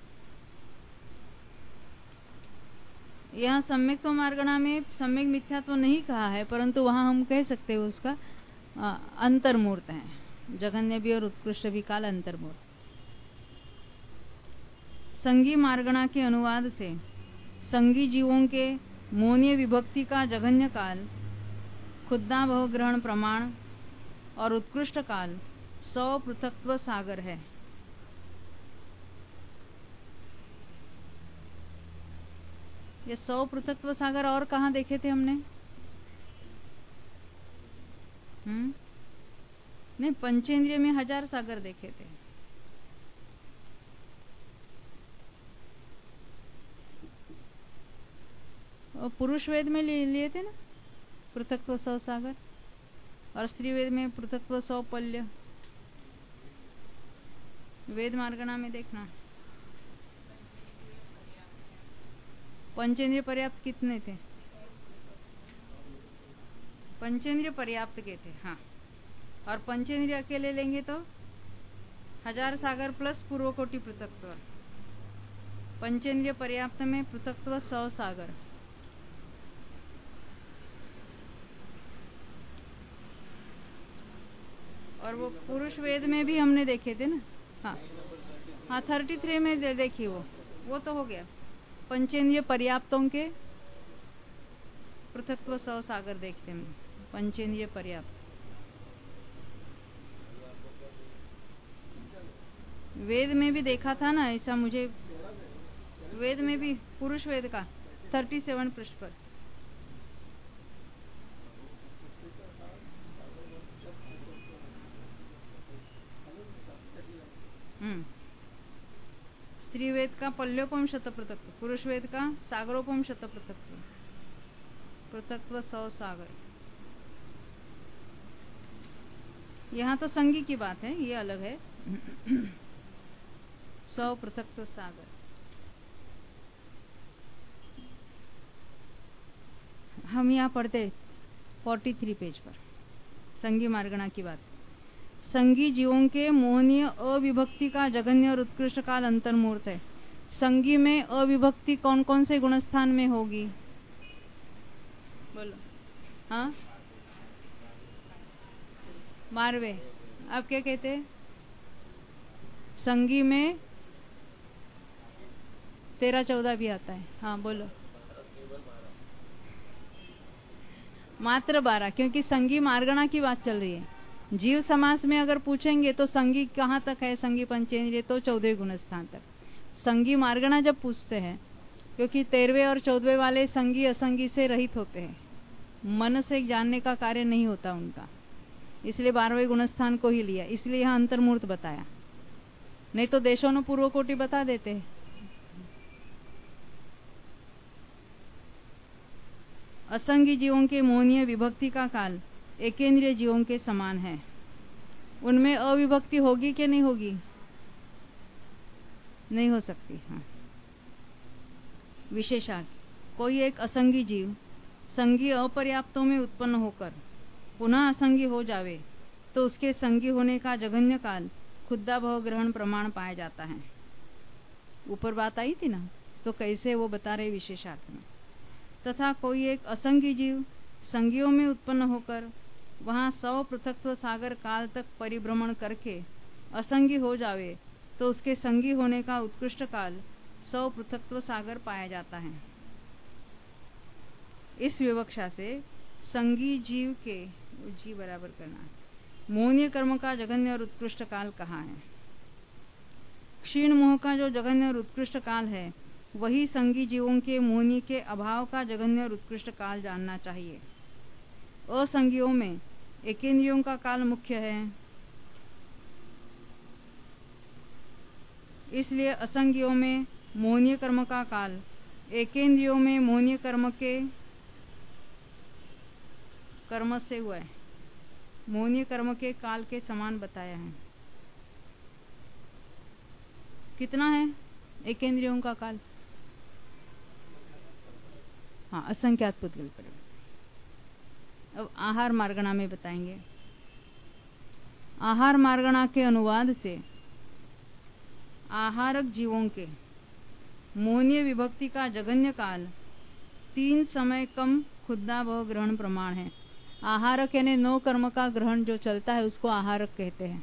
Speaker 1: यहाँ सम्यक तो मार्गणा में सम्यक मिथ्यात्व नहीं कहा है, परंतु वहां हम कह सकते हैं उसका अंतर्मूर्त है। जघन्य भी और उत्कृष्ट भी काल अंतर्मूर्त। संगी मार्गणा के अनुवाद से संगी जीवों के मोहनीय विभक्ति का जघन्य काल खुद्दा भव ग्रहण प्रमाण और उत्कृष्ट काल सौ पृथक्त्व सागर है। ये सौ पृथक्त्व सागर और कहाँ देखे थे हमने? हम्म नहीं, पंचेंद्रिय में हजार सागर देखे थे। और पुरुष वेद में लिए लिए थे ना, पृथक्त्व सौ सागर, और स्त्री वेद में पृथक्त्व सौ पल्य। वेद मार्गणा में देखना पंचेंद्रिय पर्याप्त कितने थे? पंचेंद्रिय पर्याप्त के थे, हाँ। और पंचेंद्रिय अकेले लेंगे तो हजार सागर प्लस पूर्वकोटि पृथक्त्व। पंचेंद्रिय पर्याप्त में पृथक्त्व सौ सागर। और वो पुरुष वेद में भी हमने देखे थे ना, हाँ हाँ थर्टी थ्री में दे, देखिए वो वो तो हो गया। पंचेंद्रिय पर्याप्तों के पृथक्त्व सौ सागर देखते हैं। पंचेंद्रिय पर्याप्त वेद में भी देखा था ना ऐसा, मुझे वेद में भी पुरुष वेद का सैंतीस पृष्ठ पर। हम्म स्त्री वेद का पल्योपम शत पृथक्त्व, पुरुष वेद का सागरोपम शत पृथक्त्व, पृथक्त्व सौ सागर। यहाँ तो संगी की बात है, ये अलग है। सौ पृथक्त्व सागर। हम यहाँ पढ़ते तैंतालीस पेज पर संगी मार्गणा की बात। संगी जीवों के मोहनीय अविभक्ति का जघन्य और उत्कृष्ट काल अंतर्मुहूर्त है। संगी में अविभक्ति कौन कौन से गुणस्थान में होगी? बोलो। हाँ मारवे, आप क्या कहते हैं? संगी में तेरह चौदह भी आता है। हाँ बोलो। मात्र बारह, क्योंकि संगी मार्गणा की बात चल रही है। जीव समास में अगर पूछेंगे तो संगी कहाँ तक है, संगी पंचेंद्रिय तो चौदह गुणस्थान तक। संगी मार्गणा जब पूछते हैं, क्योंकि तेरहवें और चौदहवें वाले संगी असंगी से रहित होते हैं, मन से जानने का कार्य नहीं होता उनका, इसलिए बारहवें गुणस्थान को ही लिया। इसलिए यहाँ अंतर्मूर्त बताया, नहीं तो देशों ने पूर्व कोटि बता देते हैं। असंगी जीवों के मोहनीय विभक्ति का काल एकेंद्रिय जीवों के समान है। उनमें अविभक्ति होगी कि नहीं होगी? नहीं हो सकती। हाँ विशेषार्थ, कोई एक असंगी जीव संगी अपर्याप्तों में उत्पन्न होकर पुनः असंगी हो जावे तो उसके संगी होने का जघन्य काल खुद्दा भव ग्रहण प्रमाण पाया जाता है। ऊपर बात आई थी ना, तो कैसे वो बता रहे विशेषार्थ में। तथा कोई एक असंगी जीव संगियों में उत्पन्न होकर वहां सौ पृथक्त्व सागर काल तक परिभ्रमण करके असंगी हो जावे तो उसके संगी होने का उत्कृष्ट काल सौ पृथक्त्व सागर पाया जाता है। इस विवक्षा से संगी जीव के जी बराबर करना मोहनीय कर्म का जघन्य और उत्कृष्ट काल कहाँ है? क्षीण मोह का जो जघन्य और उत्कृष्ट काल है, वही संगी जीवों के मोहनीय के अभाव का जघन्य और उत्कृष्ट काल जानना चाहिए। असंगियों में एकेंद्रियों का काल मुख्य है, इसलिए असंगियों में मोहनीय कर्म का काल एकेंद्रियों में मोहनीय कर्म के कर्म से हुआ है, मोहनीय कर्म के काल के समान बताया है। कितना है एकेंद्रियों का काल? हाँ असंख्यात पुद्गल पर। अब आहार मार्गणा में बताएंगे। आहार मार्गणा के अनुवाद से आहारक जीवों के मोहनीय विभक्ति का जघन्य काल तीन समय कम खुद्दा भव ग्रहण प्रमाण है। आहारक यानी नौ कर्म का ग्रहण जो चलता है उसको आहारक कहते हैं।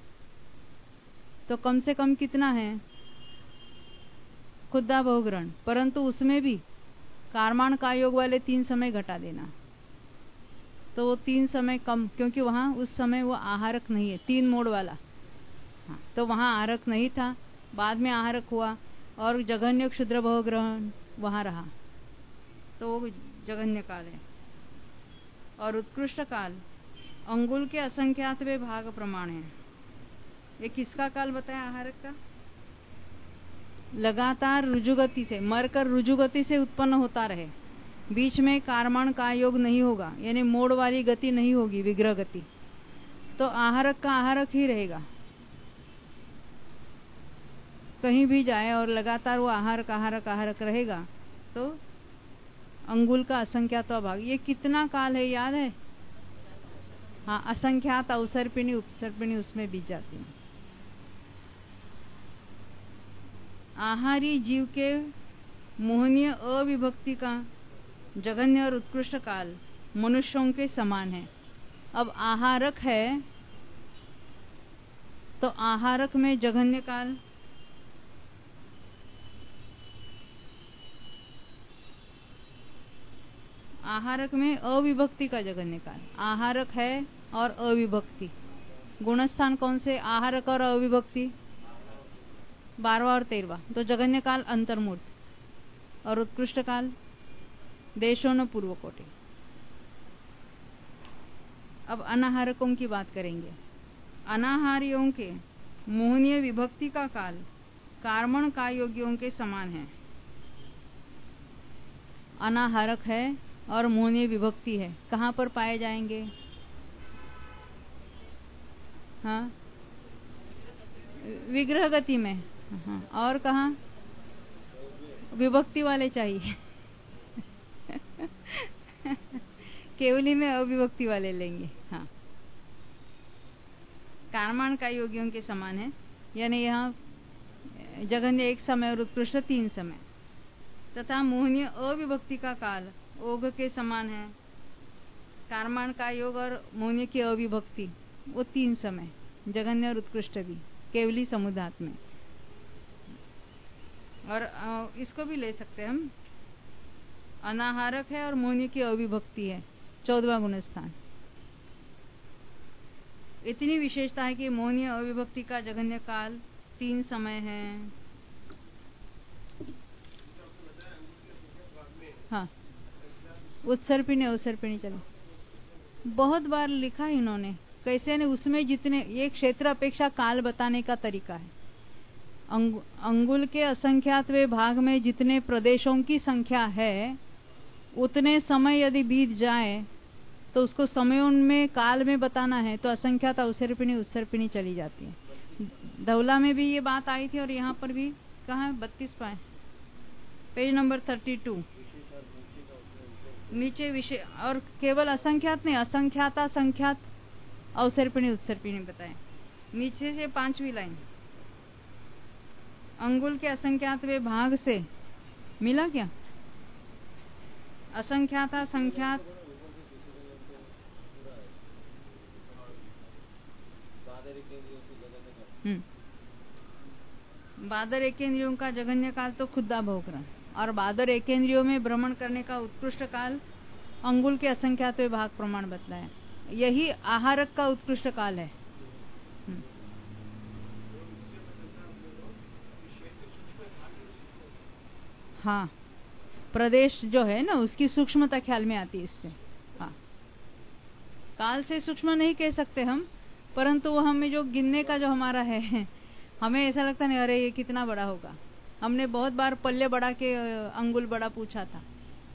Speaker 1: तो कम से कम कितना है? खुद्दा भव ग्रहण, परंतु उसमें भी कार्माण का योग वाले तीन समय घटा देना, तो वो तीन समय कम, क्योंकि वहां उस समय वो आहारक नहीं है, तीन मोड़ वाला। हाँ, तो वहां आहारक नहीं था, बाद में आहारक हुआ और जघन्य क्षुद्र भव ग्रहण वहां रहा, तो वो जघन्य काल है। और उत्कृष्ट काल अंगुल के असंख्यातवें भाग प्रमाण है। ये किसका काल बताया? आहारक का। लगातार रुजुगति से मरकर रुजुगति से उत्पन्न होता रहे, बीच में कारमण का योग नहीं होगा, यानी मोड़ वाली गति नहीं होगी, विग्रह गति, तो आहारक का आहारक ही रहेगा। कहीं भी जाए और लगातार वो आहारक आहारक आहारक रहेगा तो अंगुल का असंख्यात भाग। ये कितना काल है याद है? हाँ, असंख्यात अवसर्पिणी उपसर्पिणी उसमें बीत जाती है। आहारी जीव के मोहनीय अविभक्ति का जघन्य और उत्कृष्ट काल मनुष्यों के समान है। अब आहारक है तो आहारक में जघन्य काल, आहारक में अविभक्ति का जघन्य काल। आहारक है और अविभक्ति, गुणस्थान कौन से? आहारक और अविभक्ति, बारवा और तेरवा। तो जघन्य काल अंतर्मूर्त और उत्कृष्ट काल देशों न पूर्व कोटि। अब अनाहारकों की बात करेंगे। अनाहारियों के मोहनीय विभक्ति का काल कार्मण का योगियों के समान है। अनाहारक है और मोहनीय विभक्ति है, कहाँ पर पाए जाएंगे? हाँ, विग्रह गति में। हाँ, और कहाँ? विभक्ति वाले चाहिए केवली में अविभक्ति वाले लेंगे। हाँ, कार्मण का योगियों के समान है, यानी यहाँ जघन्य एक समय और उत्कृष्ट तीन समय, तथा मोहनीय अविभक्ति का काल ओघ के समान है। कार्मण का योग और मोहनीय की अविभक्ति वो तीन समय, जघन्य और उत्कृष्ट भी केवली समुदात में। और इसको भी ले सकते हैं हम, अनाहारक है और मोहनीय की अविभक्ति है, चौदवा गुणस्थान। इतनी विशेषता है कि मोहनीय अविभक्ति का जघन्य काल तीन समय है। हाँ, उत्सर्पिणी अवसर्पिणी चलो, बहुत बार लिखा है इन्होंने। कैसे ने उसमें जितने, ये क्षेत्र अपेक्षा काल बताने का तरीका है। अंग, अंगुल के असंख्यातवें भाग में जितने प्रदेशों की संख्या है उतने समय यदि बीत जाए तो उसको समयों में काल में बताना है तो असंख्यात अवसर्पिणी उत्सर्पिणी चली जाती है। धवला में भी ये बात आई थी और यहाँ पर भी। कहाँ है? बत्तीस पाए, पेज नंबर थर्टी टू नीचे विषय। और केवल असंख्यात नहीं, असंख्याता संख्यात अवसर्पिणी उत्सर्पिणी बताए। नीचे से पांचवी लाइन, अंगुल के असंख्यातवें भाग से मिला क्या? असंख्याता संख्यात हम्म बादर एकेंद्रियों का जघन्य काल तो खुदा भोकरण, और बादर एकेंद्रियों में भ्रमण करने का उत्कृष्ट काल अंगुल के असंख्यातवें भाग प्रमाण बतलाया। यही आहारक का उत्कृष्ट काल है। हाँ, प्रदेश जो है ना उसकी सूक्ष्मता ख्याल में आती है इससे। हाँ, काल से सूक्ष्म नहीं कह सकते हम, परंतु वो हमें जो गिनने का जो हमारा है, हमें ऐसा लगता नहीं अरे ये कितना बड़ा होगा। हमने बहुत बार पल्ले बड़ा के अंगुल बड़ा पूछा था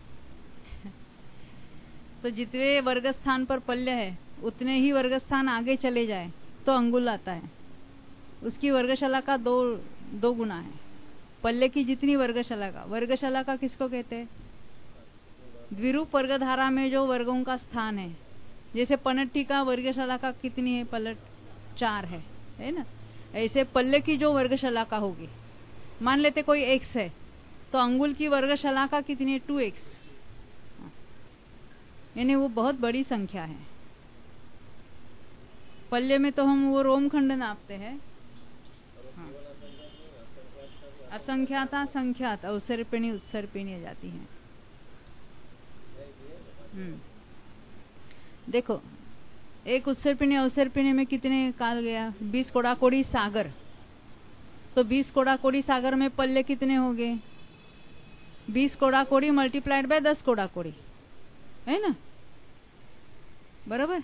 Speaker 1: तो जितने वर्ग स्थान पर पल्ले है उतने ही वर्ग स्थान आगे चले जाए तो अंगुल आता है। उसकी वर्गशाला का दो दो गुना है। पल्ले की जितनी वर्गशाला का, वर्गशाला का किसको कहते हैं? द्विरूप वर्गधारा में जो वर्गों का स्थान है, जैसे पनट्टी का वर्गशाला का कितनी है? पलट चार है, है ना? ऐसे पल्ले की जो वर्गशाला का होगी, मान लेते कोई एक्स है तो अंगुल की वर्गशाला का कितनी है? टू एक्स, यानी वो बहुत बड़ी संख्या है। पल्ले में तो हम वो रोमखंड नापते हैं। हाँ, असंख्याता संख्यात अवसर्पिणी उत्सर्पिणी आ जाती हैं। हम्म देखो, एक उत्सर्पिणी अवसर्पिणी में कितने काल गया? बीस कोड़ा कोड़ी सागर, तो बीस कोड़ा कोड़ी सागर में पल्ले कितने हो गए? बीस कोड़ा कोड़ी मल्टीप्लाइड बाय दस कोड़ा कोड़ी, है ना? बराबर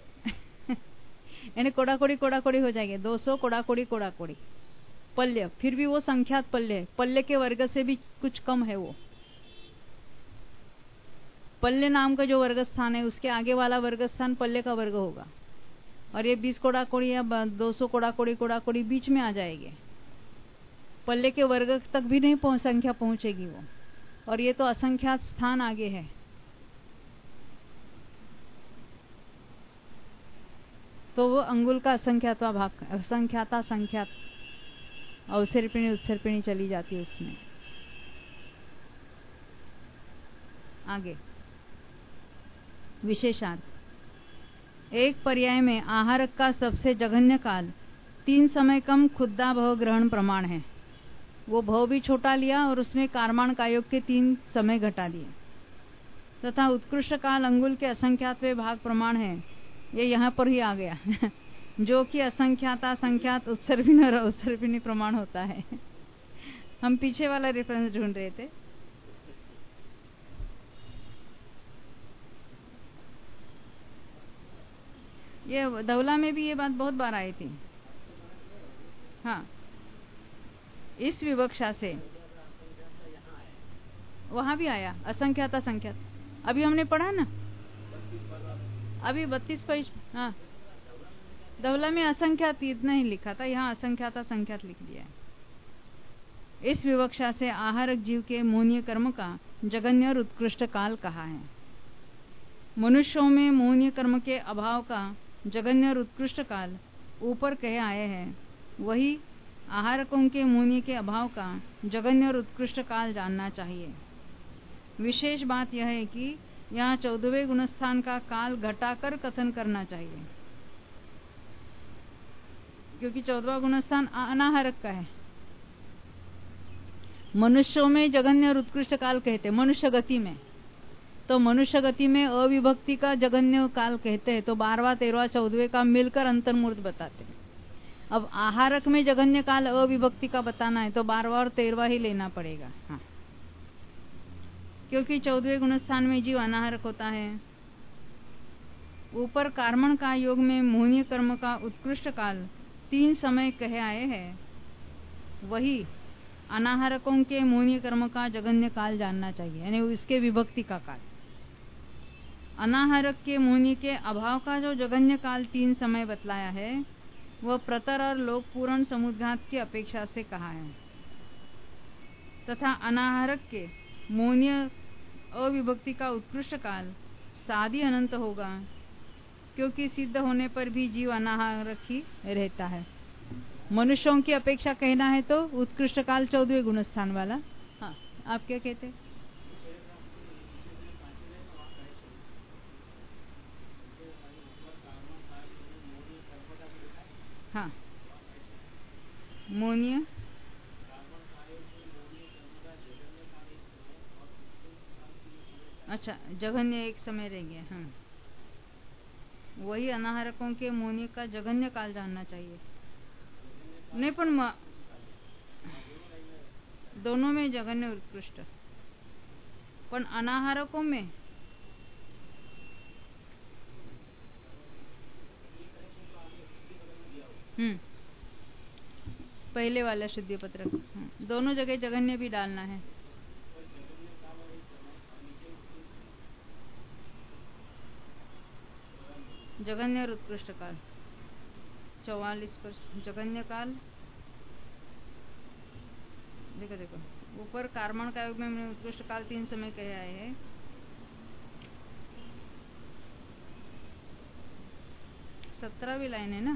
Speaker 1: यानी कोड़ा कोड़ी कोड़ा कोड़ी हो जाएंगे दो सौ कोड़ा कोड़ी कोड़ा कोड़ी पल्ले। फिर भी वो संख्यात पल्ले है, पल्ले के वर्ग से भी कुछ कम है वो। पल्ले नाम का जो वर्ग स्थान है उसके आगे वाला वर्ग स्थान पल्ले का वर्ग होगा, और ये बीस कोड़ा कोड़ी या दो सौ कोड़ा कोड़ी कोड़ा कोड़ी बीच में आ जाएंगे। पल्ले के वर्ग तक भी नहीं पहुंच संख्या पहुंचेगी वो, और ये तो असंख्यात स्थान आगे है। तो वो अंगुल का असंख्यातवा भाग, असंख्याता संख्यात अवसर्पिणी उत्सर्पिणी चली जाती है उसमें। आगे विशेषार्थ, एक पर्याय में आहारक का सबसे जघन्य काल तीन समय कम खुद्दा भव ग्रहण प्रमाण है। वो भव भी छोटा लिया और उसमें कारमाण कायोग के तीन समय घटा दिए, तथा उत्कृष्ट काल अंगुल के असंख्यातवे भाग प्रमाण है। ये यहाँ पर ही आ गया जो कि असंख्याता संख्यात उत्सर्पिणी और अवसर्पिणी प्रमाण होता है। हम पीछे वाला रेफरेंस ढूंढ रहे थे। ये धवला में भी ये बात बहुत बार आई थी। हाँ, इस विवक्षा से वहां भी आया असंख्याता संख्यात। अभी हमने पढ़ा ना, अभी बत्तीस पेज। हाँ, धवला में असंख्यात इतना ही लिखा था, यहाँ असंख्याता संख्यात लिख दिया है। इस विवक्षा से आहारक जीव के मोहनीय कर्म का जघन्य और उत्कृष्ट काल कहा है। मनुष्यों में मोहनीय कर्म के अभाव का जघन्य और उत्कृष्ट काल ऊपर कहे आए हैं, वही आहारकों के मोहनीय के अभाव का जघन्य और उत्कृष्ट काल जानना चाहिए। विशेष बात यह है कि यहाँ चौदहवें गुणस्थान का काल घटाकर कथन करना चाहिए, क्योंकि चौदहवा गुणस्थान अनाहारक का है। मनुष्यों में जघन्य और उत्कृष्ट काल कहते, मनुष्य गति में तो मनुष्य गति में अविभक्ति का जघन्य काल कहते हैं, तो बारहवा तेरहवा चौदहवें का मिलकर अंतर्मूर्त बताते हैं। अब आहारक में जघन्य काल अविभक्ति का बताना है तो बारहवा और तेरहवा ही लेना पड़ेगा। हाँ, क्योंकि चौदहवें गुणस्थान में जीव अनाहारक होता है। ऊपर कार्मण का योग में मोहनीय कर्म का उत्कृष्ट काल तीन समय कहे आए हैं, वही अनाहारकों के मोहनीय कर्म का जघन्य काल जानना चाहिए, यानी इसके विभक्ति का काल। अनाहारक के मोहनीय के अभाव का जो जघन्य काल तीन समय बतलाया है, वह प्रतर और लोक पूर्ण समुद्घात की अपेक्षा से कहा है, तथा अनाहारक के मोहनीय अविभक्ति का उत्कृष्ट काल सादी अनंत होगा, क्योंकि सिद्ध होने पर भी जीव अनाहारक ही रहता है। मनुष्यों की अपेक्षा कहना है तो उत्कृष्ट काल चौदहवें गुणस्थान वाला। हाँ, आप क्या कहते हैं? हाँ, मोहनीय अच्छा जघन्य एक समय रह गया। हाँ, वही अनाहारकों के मोहनीय का जघन्य काल जानना चाहिए। नहीं, पर दोनों में जघन्य उत्कृष्ट, पर अनाहारकों में हम्म पहले वाला शुद्धि पत्रक, दोनों जगह जघन्य भी डालना है। जघन्य और उत्कृष्ट काल चौवालीस पर जघन्य काल। देखो देखो ऊपर कार्मण का योग में उत्कृष्ट काल तीन समय कहे आए हैं। सत्रहवीं लाइन है ना।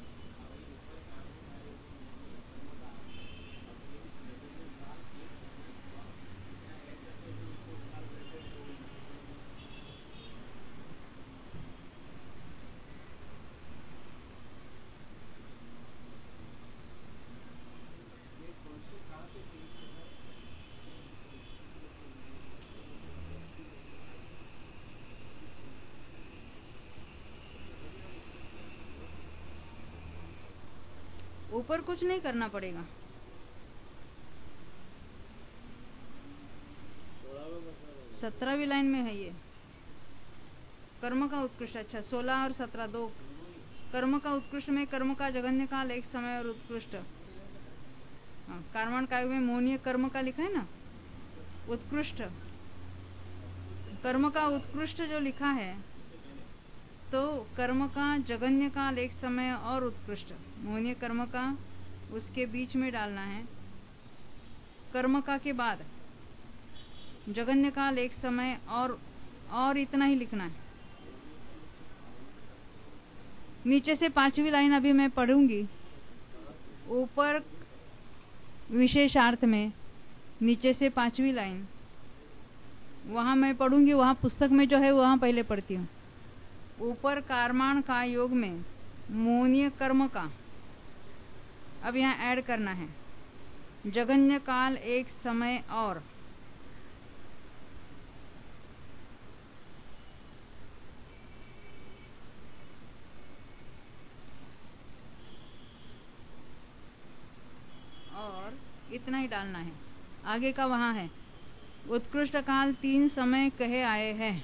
Speaker 1: ऊपर कुछ नहीं करना पड़ेगा। सत्रहवीं लाइन में है ये कर्म का उत्कृष्ट। अच्छा, सोलह और सत्रह दो कर्म का उत्कृष्ट में कर्म का जघन्य काल एक समय और उत्कृष्ट। हाँ, कार्मण काव्य में मोहनीय कर्म का लिखा है ना उत्कृष्ट, कर्म का उत्कृष्ट जो लिखा है, तो कर्म का जगन्य काल एक समय और उत्कृष्ट, मोहनीय कर्म का उसके बीच में डालना है। कर्म का के बाद जगन्य काल एक समय और और इतना ही लिखना है। नीचे से पांचवी लाइन अभी मैं पढ़ूंगी। ऊपर विशेषार्थ में नीचे से पांचवी लाइन वहां मैं पढ़ूंगी, वहां पुस्तक में जो है वहां पहले पढ़ती हूँ। ऊपर कर्माण का योग में मोहनीय कर्म का अब यहाँ ऐड करना है जगन्य काल एक समय और। और इतना ही डालना है। आगे का वहां है उत्कृष्ट काल तीन समय कहे आए हैं,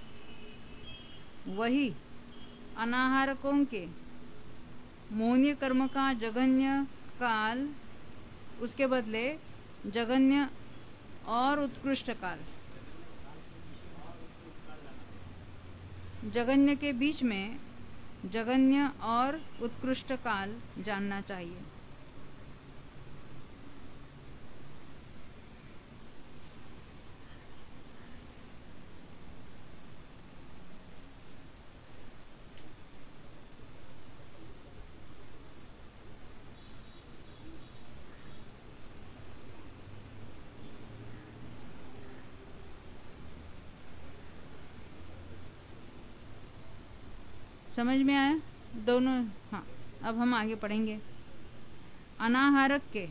Speaker 1: वही अनाहारकों के मोहनीय कर्म का जगन्य काल, उसके बदले जगन्य और उत्कृष्ट काल, जगन्य के बीच में जगन्य और उत्कृष्ट काल जानना चाहिए। समझ में आया दोनों? हाँ, अब हम आगे पढ़ेंगे। अनाहारक के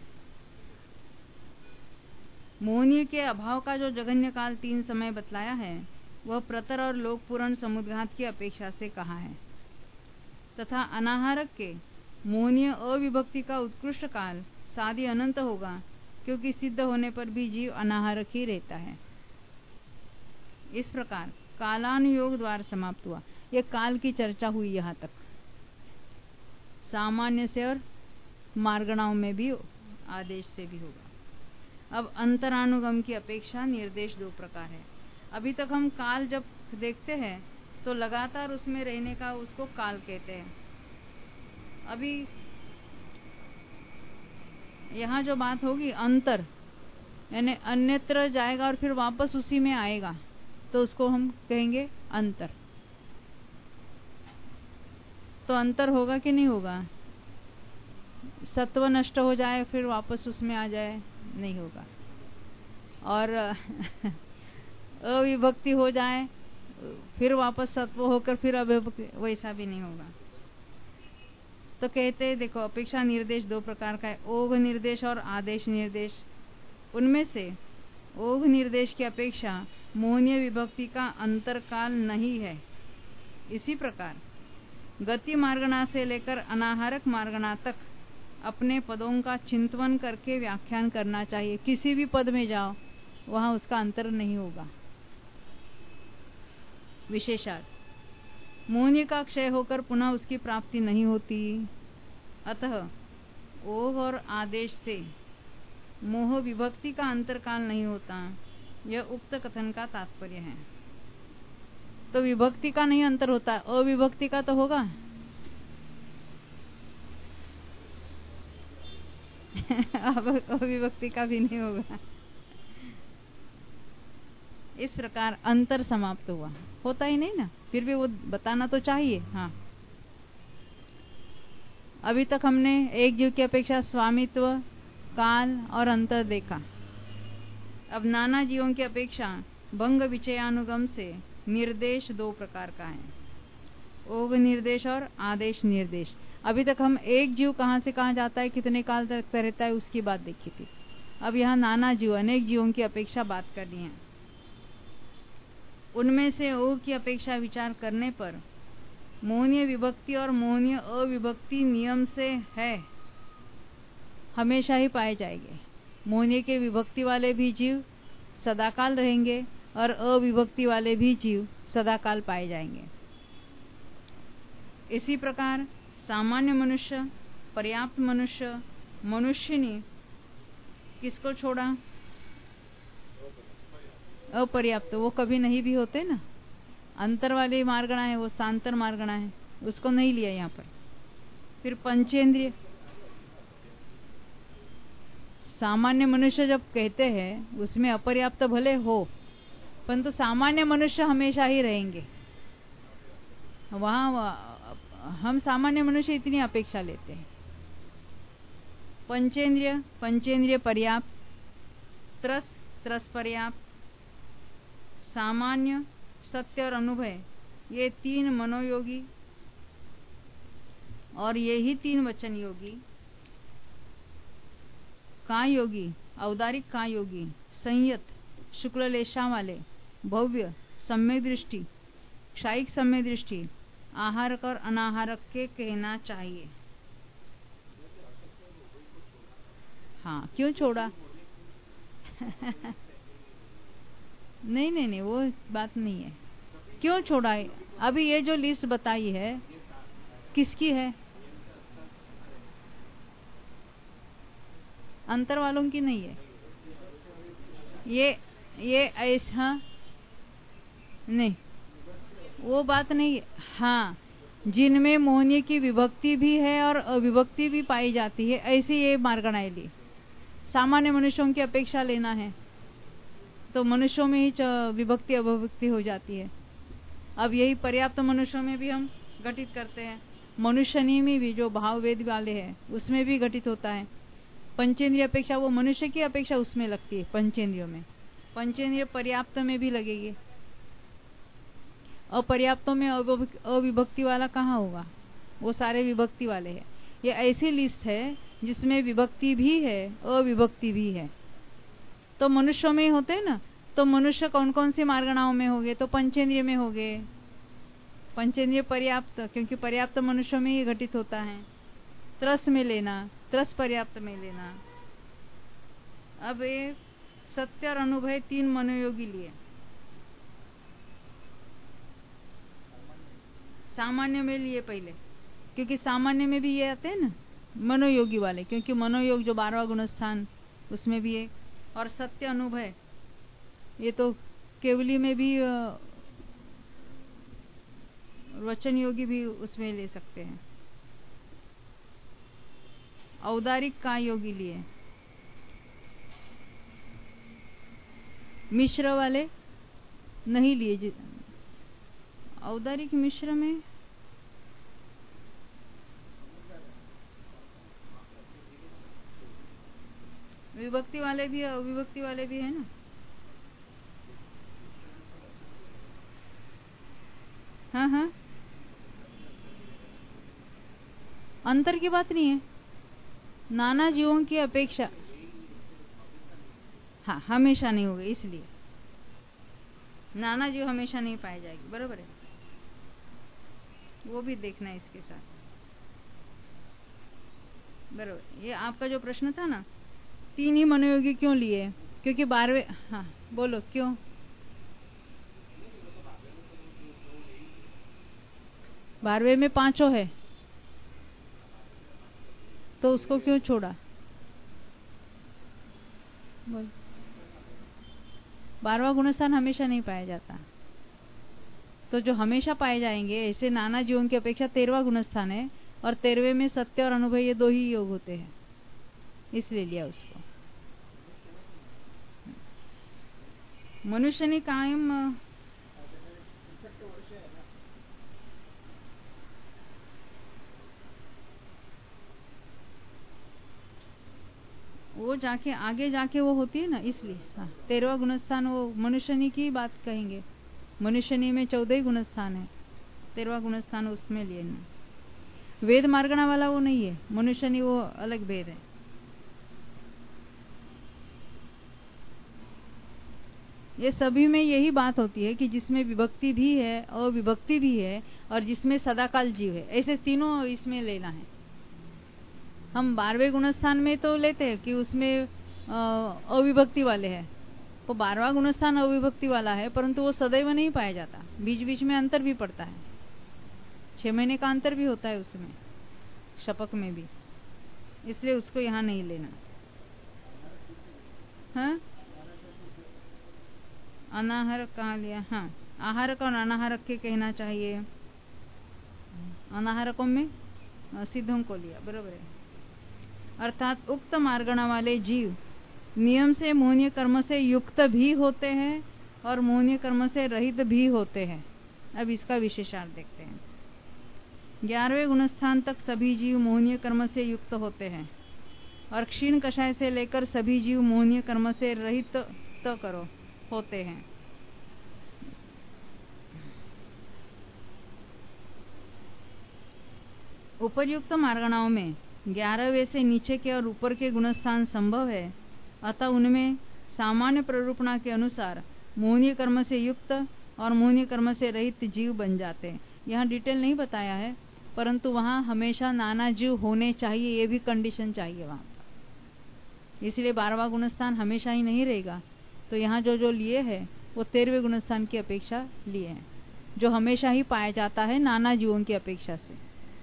Speaker 1: मोहनीय के अभाव का जो जगन्य काल तीन समय बतलाया है, वह प्रतर और लोक पूर्ण समुद्घात की अपेक्षा से कहा है, तथा अनाहारक के मोहनीय अविभक्ति का उत्कृष्ट काल सादी अनंत होगा, क्योंकि सिद्ध होने पर भी जीव अनाहारक ही रहता है। इस प्रकार कालानुयोग द्वार समाप्त हुआ। यह काल की चर्चा हुई यहाँ तक। सामान्य से और मार्गणाओं में भी आदेश से भी होगा। अब अंतरानुगम की अपेक्षा निर्देश दो प्रकार है। अभी तक हम काल जब देखते हैं तो लगातार उसमें रहने का उसको काल कहते हैं। अभी यहाँ जो बात होगी अंतर, यानी अन्यत्र जाएगा और फिर वापस उसी में आएगा, तो उसको हम कहेंगे अंतर। तो अंतर होगा कि नहीं होगा? सत्व नष्ट हो जाए फिर वापस उसमें आ जाए, नहीं होगा। और अविभक्ति हो जाए फिर वापस सत्व होकर फिर अविभक्ति, वैसा भी नहीं होगा। तो कहते हैं देखो, अपेक्षा निर्देश दो प्रकार का है, ओघ निर्देश और आदेश निर्देश। उनमें से ओघ निर्देश की अपेक्षा मोहनीय विभक्ति का अंतरकाल नहीं है। इसी प्रकार गति मार्गणा से लेकर अनाहारक मार्गणा तक अपने पदों का चिंतन करके व्याख्यान करना चाहिए। किसी भी पद में जाओ वहां उसका अंतर नहीं होगा। विशेषार्थ मोहनीय का क्षय होकर पुनः उसकी प्राप्ति नहीं होती, अतः ओघ और आदेश से मोह विभक्ति का अंतरकाल नहीं होता, यह उक्त कथन का तात्पर्य है। तो विभक्ति का नहीं अंतर होता, अविभक्ति का तो होगा। अविभक्ति का भी नहीं होगा। इस प्रकार अंतर समाप्त हुआ। होता ही नहीं ना, फिर भी वो बताना तो चाहिए। हाँ, अभी तक हमने एक जीव की अपेक्षा स्वामित्व, काल और अंतर देखा। अब नाना जीवों की अपेक्षा भंग विचयानुगम से निर्देश दो प्रकार का है, ओघ निर्देश और आदेश निर्देश। अभी तक हम एक जीव कहां से कहां जाता है, कितने काल तक रहता है, उसकी बात देखी थी। अब यहाँ नाना जीव, अनेक जीवों की अपेक्षा बात करनी है। उनमें से ओघ की अपेक्षा विचार करने पर मोहनीय विभक्ति और मोहनीय अविभक्ति नियम से है, हमेशा ही पाए जाएंगे। मोहनीय के विभक्ति वाले भी जीव सदाकाल रहेंगे और अविभक्ति वाले भी जीव सदाकाल पाए जाएंगे। इसी प्रकार सामान्य मनुष्य, पर्याप्त मनुष्य, मनुष्यनी, किसको छोड़ा? अपर्याप्त वो कभी नहीं भी होते ना। अंतर वाले मार्गणा है वो सांतर मार्गणा है, उसको नहीं लिया यहाँ पर। फिर पंचेंद्रिय, सामान्य मनुष्य जब कहते हैं उसमें अपर्याप्त भले हो, परंतु सामान्य मनुष्य हमेशा ही रहेंगे वहां। हम सामान्य मनुष्य इतनी अपेक्षा लेते हैं। पंचेंद्रिय, पंचेंद्रिय पर्याप्त, त्रस, त्रस पर्याप्त, सामान्य, सत्य और अनुभव, ये तीन मनोयोगी और ये ही तीन वचन योगी। का योगी, औदारिक का योगी, संयत, शुक्ल लेशा वाले, भव्य, सम्यक दृष्टि, क्षायिक सम्यक दृष्टि, आहारक और अनाहारक के कहना चाहिए। हाँ, क्यों छोड़ा? नहीं नहीं नहीं, वो बात नहीं है। क्यों छोड़ा है? अभी ये जो लिस्ट बताई है किसकी है? अंतर वालों की नहीं है ये। ये ऐसा नहीं, वो बात नहीं है। हाँ, जिनमें मोहनीय की विभक्ति भी है और अविभक्ति भी पाई जाती है, ऐसी ये मार्गणाएं ली। सामान्य मनुष्यों की अपेक्षा लेना है तो मनुष्यों में ही विभक्ति अविभक्ति हो जाती है। अब यही पर्याप्त मनुष्यों में भी हम घटित करते हैं। मनुष्यनी में भी जो भाव वेद वाले हैं उसमें भी घटित होता है। पंचेंद्रिय अपेक्षा वो मनुष्य की अपेक्षा उसमें लगती है, पंचेंद्रियों में। पंचेंद्रिय पर्याप्त में भी लगेगी। अपर्याप्तों में अविभक्ति वाला कहाँ होगा? वो सारे विभक्ति वाले हैं। ये ऐसी लिस्ट है जिसमें विभक्ति भी है अविभक्ति भी है। तो मनुष्यों में ही होते हैं ना, तो मनुष्य कौन कौन सी मार्गणाओं में हो गए? तो पंचेंद्रिय में हो गए। पंचेंद्रिय पर्याप्त, क्योंकि पर्याप्त मनुष्यों में ही घटित होता है। त्रस में लेना, त्रस पर्याप्त में लेना। अब ये सत्य और अनुभव तीन मनोयोगी लिए। सामान्य में लिए पहले, क्योंकि सामान्य में भी ये आते हैं ना मनोयोगी वाले, क्योंकि मनोयोग जो बारहवा गुणस्थान उसमें भी है। और सत्य अनुभव ये तो केवली में भी वचन योगी भी उसमें ले सकते हैं। औदारिक का योगी लिए, मिश्र वाले नहीं लिए। औदारिक मिश्र में विभक्ति वाले भी अविभक्ति वाले भी है ना। हाँ हाँ, अंतर की बात नहीं है। नाना जीवों की अपेक्षा, हाँ, हमेशा नहीं होगी, इसलिए नाना जीव हमेशा नहीं पाई जाएगी। बरोबर है, वो भी देखना है इसके साथ। बरोबर। ये आपका जो प्रश्न था ना, तीन ही मनोयोगी क्यों लिए? क्योंकि बारहवें, हाँ बोलो क्यों? बारहवें में पांचों है तो उसको क्यों छोड़ा? बोल। बारहवां गुणस्थान हमेशा नहीं पाया जाता, तो जो हमेशा पाए जाएंगे ऐसे नाना जीवों की अपेक्षा तेरहवां गुणस्थान है, और तेरहवें में सत्य और अनुभव ये दो ही योग होते हैं, इसलिए लिया उसको। मनुष्य ने कायम वो जाके आगे जाके वो होती है ना, इसलिए। हाँ, तेरहवा गुणस्थान वो मनुष्यनी की बात कहेंगे। मनुष्यनी में चौदह ही गुणस्थान है, तेरहवा गुणस्थान उसमें लिए ना। वेद मार्गणा वाला वो नहीं है, मनुष्यनी वो अलग भेद है। ये सभी में यही बात होती है कि जिसमें विभक्ति भी है और विभक्ति भी है और जिसमें सदाकाल जीव है, ऐसे तीनों इसमें लेना है। हम बारहवें गुणस्थान में तो लेते हैं कि उसमें अविभक्ति वाले हैं, तो बारहवां गुणस्थान अविभक्ति वाला है, परंतु वो सदैव नहीं पाया जाता, बीच बीच में अंतर भी पड़ता है। छह महीने का अंतर भी होता है उसमें, शपक में भी, इसलिए उसको यहाँ नहीं लेना। हाँ, अनाहारक कहाँ लिया? हाँ, आहारक और अनाहारक के कहना चाहिए। अनाहारकों में सिद्धों को लिया, बरोबर है। अर्थात उक्त मार्गणा वाले जीव नियम से मोहनीय कर्म से युक्त भी होते हैं और मोहनीय कर्म से रहित भी होते हैं। अब इसका विशेषार्थ देखते हैं। ग्यारहवें गुणस्थान तक सभी जीव मोहनीय कर्म से युक्त होते हैं और क्षीण कषाय से लेकर सभी जीव मोहनीय कर्म से रहित तो करो होते हैं। उपर्युक्त मार्गणाओं में ग्यारहवें से नीचे के और ऊपर के गुणस्थान संभव है, अतः उनमें सामान्य प्ररूपणा के अनुसार मोहनीय कर्म से युक्त और मोहनीय कर्म से रहित जीव बन जाते हैं। यहाँ डिटेल नहीं बताया है, परंतु वहाँ हमेशा नाना जीव होने चाहिए, ये भी कंडीशन चाहिए वहाँ पर। इसलिए बारहवां गुणस्थान हमेशा ही नहीं रहेगा। तो यहाँ जो जो लिए है वो तेरहवें गुणस्थान की अपेक्षा लिए हैं, जो हमेशा ही पाया जाता है नाना जीवों की अपेक्षा से।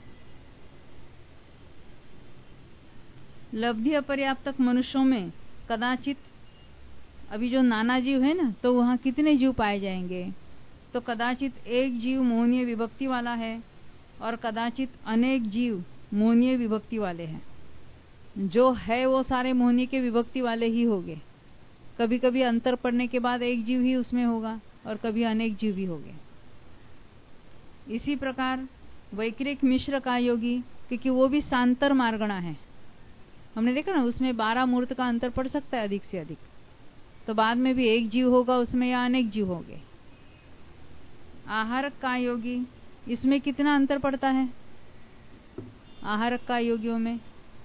Speaker 1: लब्धि अपर्याप्तक मनुष्यों में कदाचित, अभी जो नाना जीव है ना, तो वहाँ कितने जीव पाए जाएंगे? तो कदाचित एक जीव मोहनीय विभक्ति वाला है और कदाचित अनेक जीव मोहनीय विभक्ति वाले हैं। जो है वो सारे मोहनीय के विभक्ति वाले ही होंगे। कभी कभी अंतर पड़ने के बाद एक जीव ही उसमें होगा और कभी अनेक जीव भी होंगे। इसी प्रकार वैक्रिक मिश्र का योगी, क्योंकि वो भी सांतर मार्गणा है, हमने देखा ना, उसमें बारह मूर्त का अंतर पड़ सकता है अधिक से अधिक, तो बाद में भी एक जीव होगा उसमें या अनेक जीव होंगे। आहारक का योगी, इसमें कितना अंतर पड़ता है आहारक का योगियों में?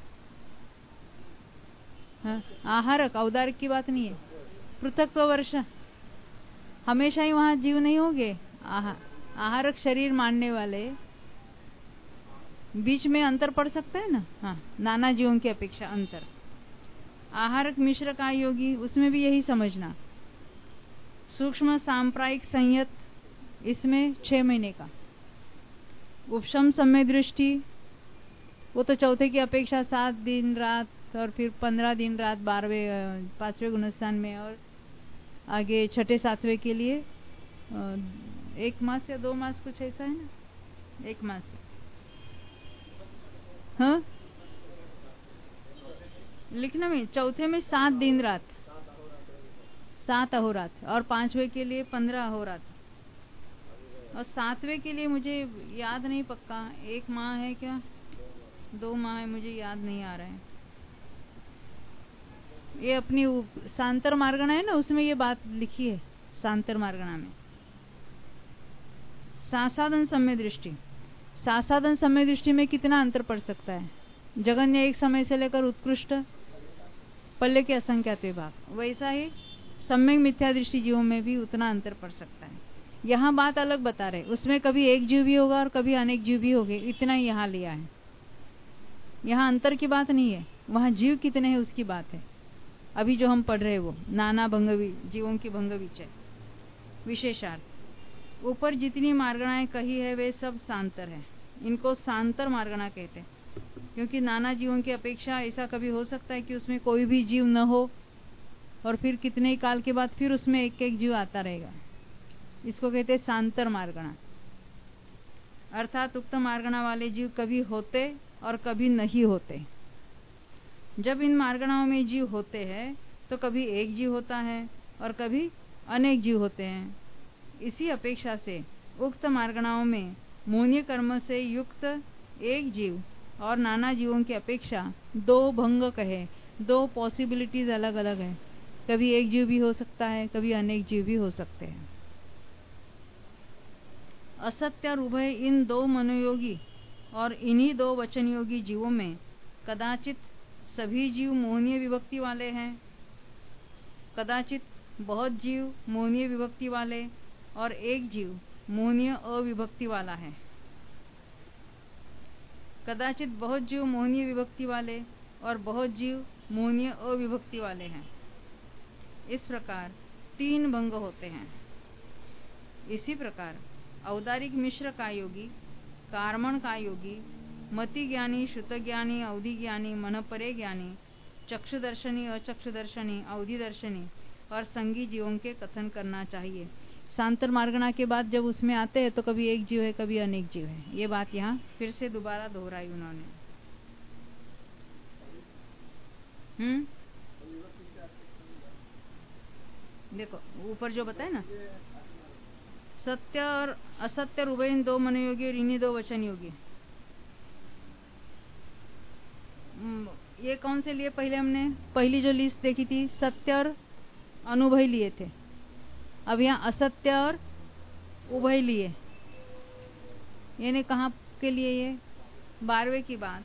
Speaker 1: हाँ, आहारक औदारिक की बात नहीं है, पृथक्व वर्ष, हमेशा ही वहां जीव नहीं होंगे। आहा, आहारक शरीर मानने वाले बीच में अंतर पड़ सकता है ना, हाँ, नाना जीवों की अपेक्षा अंतर। आहारक मिश्र का योगी, उसमें भी यही समझना। सूक्ष्म सांप्रायिक संयत, इसमें छह महीने का। उपशम समय दृष्टि, वो तो चौथे की अपेक्षा सात दिन रात और फिर पंद्रह दिन रात बारहवें पांचवें गुणस्थान में, और आगे छठे सातवें के लिए एक मास या दो मास कुछ ऐसा है ना, एक मास। हाँ, लिखना में चौथे में सात दिन रात, सात अहोरात, और पांचवें के लिए पंद्रह अहोरात, और सातवें के लिए मुझे याद नहीं पक्का, एक माह है क्या दो माह है, मुझे याद नहीं आ रहा है। ये अपनी सांतर मार्गणा है ना, उसमें ये बात लिखी है। सांतर मार्गणा में सासादन समय दृष्टि, सासादन समय दृष्टि में कितना अंतर पड़ सकता है? जगन्य एक समय से लेकर उत्कृष्ट पल्ले के असंख्यात विभाग, वैसा ही सम्यक मिथ्या दृष्टि जीवों में भी उतना अंतर पड़ सकता है। यहाँ बात अलग बता रहे, उसमें कभी एक जीव भी होगा और कभी अनेक जीव भी होंगे, इतना ही यहाँ लिया है। यहाँ अंतर की बात नहीं है, वहाँ जीव कितने हैं उसकी बात है। अभी जो हम पढ़ रहे वो नाना भंग जीवों की भंग विचय विशेषार्थ। ऊपर जितनी मार्गणाएं कही है वे सब सांतर है, इनको सांतर मार्गणा कहते हैं, क्योंकि नाना जीवों की अपेक्षा ऐसा कभी हो सकता है कि उसमें कोई भी जीव न हो और फिर कितने ही काल के बाद फिर उसमें एक एक जीव आता रहेगा, इसको कहते हैं सांतर मार्गणा। अर्थात उक्त मार्गणा वाले जीव कभी होते और कभी नहीं होते। जब इन मार्गणाओं में जीव होते हैं तो कभी एक जीव होता है और कभी अनेक जीव होते हैं। इसी अपेक्षा से उक्त मार्गणाओं में मोहनीय कर्म से युक्त एक जीव और नाना जीवों की अपेक्षा दो भंग कहे, दो पॉसिबिलिटीज अलग अलग है। कभी एक जीव भी हो सकता है, कभी अनेक जीव भी हो सकते हैं। असत्य और उभय, इन दो मनोयोगी और इन्हीं दो वचन योगी जीवों में कदाचित सभी जीव मोहनीय विभक्ति वाले हैं, कदाचित बहुत जीव मोहनीय विभक्ति वाले और एक जीव मोहनीय अविभक्ति वाला है। कदाचित बहुत जीव मोहनीय विभक्ति वाले और बहुत जीव मोहनीय अविभक्ति वाले हैं। इस प्रकार तीन भंग होते हैं। इसी प्रकार औदारिक मिश्र का योगी, कार्मण का योगी, मति ज्ञानी, श्रुत ज्ञानी, अवधि ज्ञानी, मनपरे ज्ञानी, चक्षुदर्शनी, अचक्षुदर्शनी, अवधि दर्शनी और संगी जीवों के कथन करना चाहिए। सांतर मार्गणा के बाद जब उसमें आते हैं तो कभी एक जीव है, कभी अनेक जीव है। ये बात यहाँ फिर से दोबारा दोहराई उन्होंने। हम्म देखो ऊपर जो बताए ना, सत्य और असत्य और उभय दो मनोयोगी और इन्हीं दो वचन योगी। ये कौन से लिए पहले हमने पहली जो लिस्ट देखी थी, सत्य और अनुभय लिए थे। अब यहाँ असत्य और उभय लिए, यानी कहाँ के लिए? ये बारहवें की बात।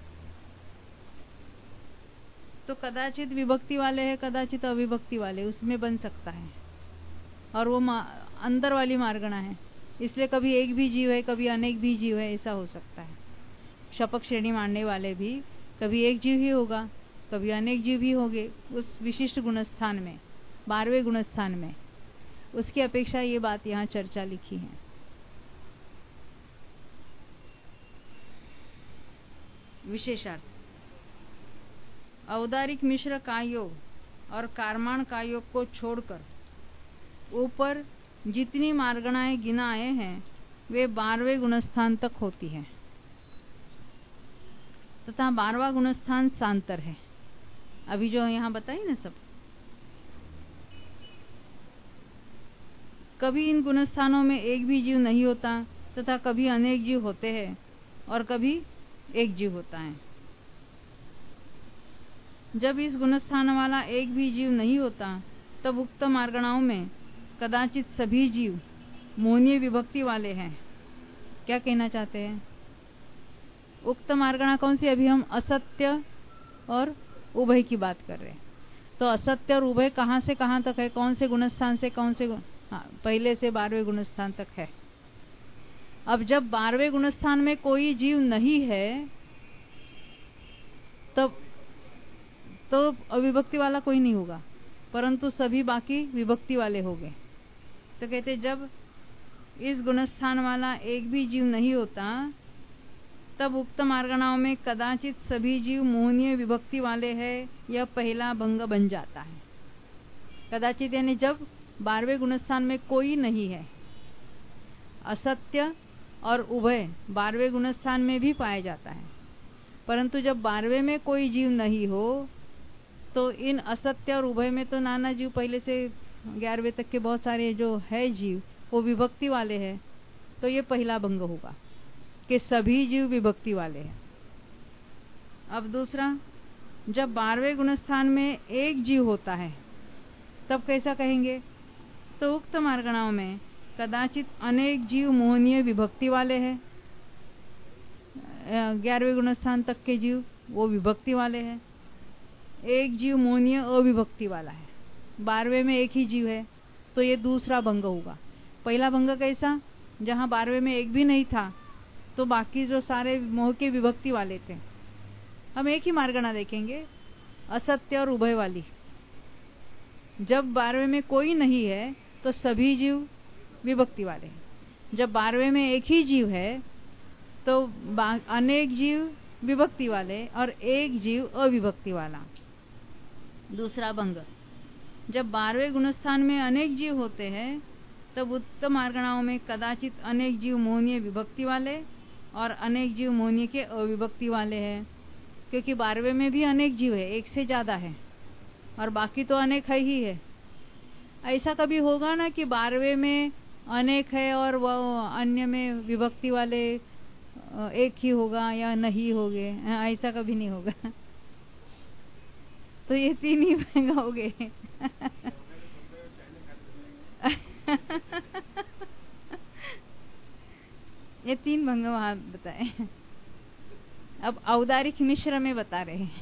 Speaker 1: तो कदाचित विभक्ति वाले है, कदाचित अविभक्ति वाले, उसमें बन सकता है। और वो अंदर वाली मार्गणा है, इसलिए कभी एक भी जीव है, कभी अनेक भी जीव है, ऐसा हो सकता है। शपक श्रेणी मानने वाले भी कभी एक जीव ही होगा, कभी अनेक जीव भी होंगे उस विशिष्ट गुणस्थान में, बारहवें गुणस्थान में। उसकी अपेक्षा ये बात यहाँ चर्चा लिखी है। विशेषार्थ, औदारिक मिश्र का योग और कारमाण का योग को छोड़कर ऊपर जितनी मार्गणाएं गिनाए हैं वे बारहवें गुणस्थान तक होती है, तथा बारहवां गुणस्थान सांतर है। अभी जो यहाँ बताई ना सब, कभी इन गुणस्थानों में एक भी जीव नहीं होता तथा कभी अनेक जीव होते हैं और कभी एक जीव होता है। जब इस गुणस्थान वाला एक भी जीव नहीं होता तब उक्त मार्गणाओं में कदाचित सभी जीव मोहनीय विभक्ति वाले हैं। क्या कहना चाहते हैं? उक्त मार्गणा कौन सी? अभी हम असत्य और उभय की बात कर रहे हैं। तो असत्य और उभय कहाँ से कहाँ तक है? कौन से गुणस्थान से कौन से गुण? हाँ, पहले से बारहवें गुणस्थान तक है। अब जब बारहवें गुणस्थान में कोई जीव नहीं है तब तो अविभक्ति वाला कोई नहीं होगा, परंतु सभी बाकी विभक्ति वाले हो गए। तो कहते जब इस गुणस्थान वाला एक भी जीव नहीं होता तब उक्त मार्गणाओं में कदाचित सभी जीव मोहनीय विभक्ति वाले हैं, यह पहला भंग बन जाता है। कदाचित यानी जब बारहवें गुणस्थान में कोई नहीं है। असत्य और उभय बारहवें गुणस्थान में भी पाया जाता है, परंतु जब बारहवें में कोई जीव नहीं हो तो इन असत्य और उभय में तो नाना जीव पहले से ग्यारहवें तक के बहुत सारे जो है जीव वो विभक्ति वाले हैं। तो ये पहला भंग होगा कि सभी जीव विभक्ति वाले हैं। अब दूसरा, जब बारहवें गुणस्थान में एक जीव होता है तब कैसा कहेंगे? तो उक्त मार्गणाओं में कदाचित अनेक जीव मोहनीय विभक्ति वाले हैं। ग्यारहवें गुणस्थान तक के जीव वो विभक्ति वाले हैं। एक जीव मोहनीय अविभक्ति वाला है। बारहवें में एक ही जीव है, तो ये दूसरा भंग होगा। पहला भंग कैसा? जहां बारहवें में एक भी नहीं था तो बाकी जो सारे मोह के विभक्ति वाले थे। हम एक ही मार्गणा देखेंगे, असत्य और उभय वाली। जब बारहवें में कोई नहीं है तो सभी जीव विभक्ति वाले हैं। जब बारहवें में एक ही जीव है तो अनेक जीव विभक्ति वाले और एक जीव अविभक्ति वाला। दूसरा भंग, जब बारहवें गुणस्थान में अनेक जीव होते हैं तब उत्तम मार्गणाओं में कदाचित अनेक जीव मोहनीय विभक्ति वाले और अनेक जीव मोहनीय के अविभक्ति वाले हैं, क्योंकि बारहवें में भी अनेक जीव है, एक से ज्यादा है, और बाकी तो अनेक है ही है। ऐसा कभी होगा ना कि बारहवें में अनेक है और वह अन्य में विभक्ति वाले एक ही होगा या नहीं होंगे? ऐसा कभी नहीं होगा। तो ये तीन ही भंग हो गए। ये तीन भंग वहां बताए। अब औदारिक मिश्र में बता रहे हैं।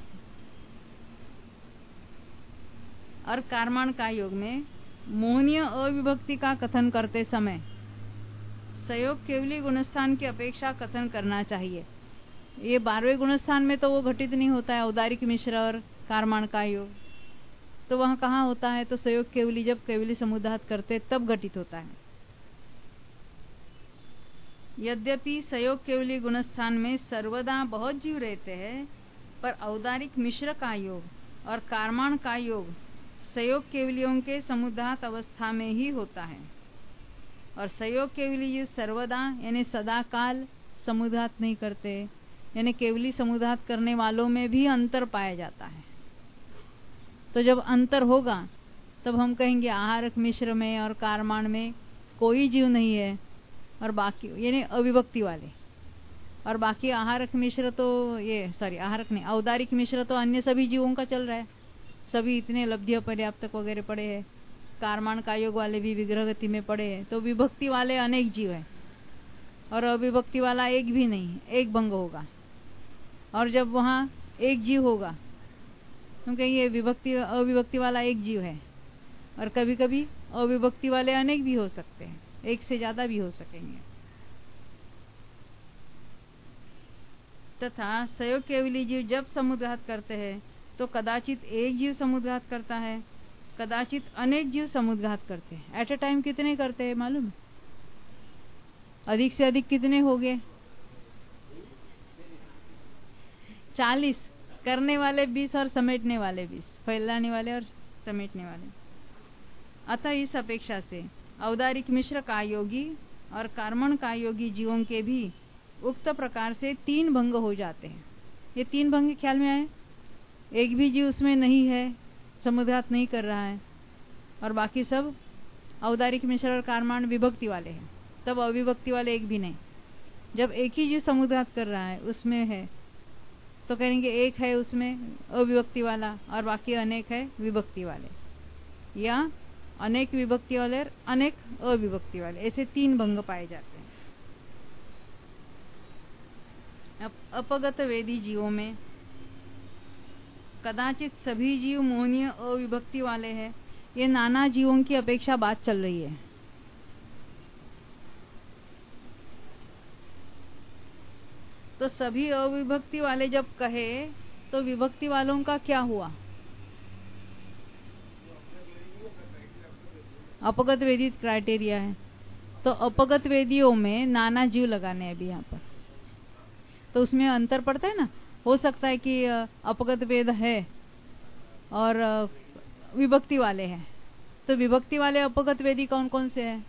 Speaker 1: और कारमाण का योग में मोहनीय अविभक्ति का कथन करते समय संयोग केवली गुणस्थान की अपेक्षा कथन करना चाहिए। ये बारहवें गुणस्थान में तो वो घटित नहीं होता है, औदारिक मिश्र और कारमाण का योग। तो वहां कहाँ होता है? तो संयोग केवली जब केवली समुदाहत करते तब घटित होता है। यद्यपि संयोग केवली गुणस्थान में सर्वदा बहुत जीव रहते हैं, पर औदारिक मिश्र का योग और कारमाण का योग संयोग केवलियों के समुद्घात अवस्था में ही होता है, और संयोग केवली सर्वदा यानी सदा काल समुद्घात नहीं करते, यानी केवली समुद्घात करने वालों में भी अंतर पाया जाता है। तो जब अंतर होगा तब हम कहेंगे आहारक मिश्र में और कारमाण में कोई जीव नहीं है, और बाकी यानी अविभक्ति वाले, और बाकी आहारक मिश्र तो ये सॉरी आहारक नहीं औदारिक मिश्र तो अन्य सभी जीवों का चल रहा है, सभी इतने लब्ध्य पर्याप्तक वगैरह पड़े हैं, कारमाण का योग वाले भी विग्रह गति में पड़े हैं। तो विभक्ति वाले अनेक जीव है और अविभक्ति वाला एक भी नहीं, एक भंग होगा। और जब वहाँ एक जीव होगा क्योंकि ये विभक्ति अविभक्ति वाला एक जीव है, और कभी कभी अविभक्ति वाले अनेक भी हो सकते हैं, एक से ज्यादा भी हो सकेंगे। तथा संयोग केवली जीव जब समुद्घात करते हैं तो कदाचित एक जीव समुद्घात करता है, कदाचित अनेक जीव समुद्घात करते हैं। एट ए टाइम कितने करते हैं मालूम? अधिक से अधिक कितने हो गए? चालीस। करने वाले बीस और समेटने वाले बीस, फैलाने वाले और समेटने वाले। अतः इस अपेक्षा से औदारिक मिश्र का योगी और कार्मण का योगी जीवों के भी उक्त प्रकार से तीन भंग हो जाते हैं। ये तीन भंग ख्याल में आए? एक भी जीव उसमें नहीं है, समुद्घात नहीं कर रहा है, और बाकी सब औदारिक मिश्र और कारमाण विभक्ति वाले हैं, तब अविभक्ति वाले एक भी नहीं। जब एक ही जीव समुद्घात कर रहा है उसमें है तो कहेंगे एक है उसमें अविभक्ति वाला और बाकी अनेक है विभक्ति वाले, या अनेक विभक्ति वाले और अनेक अविभक्ति वाले, ऐसे तीन भंग पाए जाते हैं। अपगत वेदी जीवों में कदाचित सभी जीव मोहनीय अविभक्ति वाले हैं। ये नाना जीवों की अपेक्षा बात चल रही है। तो सभी अविभक्ति वाले जब कहे तो विभक्ति वालों का क्या हुआ? अपगत वेदी क्राइटेरिया है, तो अपगत वेदियों में नाना जीव लगाने अभी यहाँ पर, तो उसमें अंतर पड़ता है ना। हो सकता है कि अपगत वेद है और विभक्ति वाले हैं, तो विभक्ति वाले अपगत वेदी कौन कौन से हैं?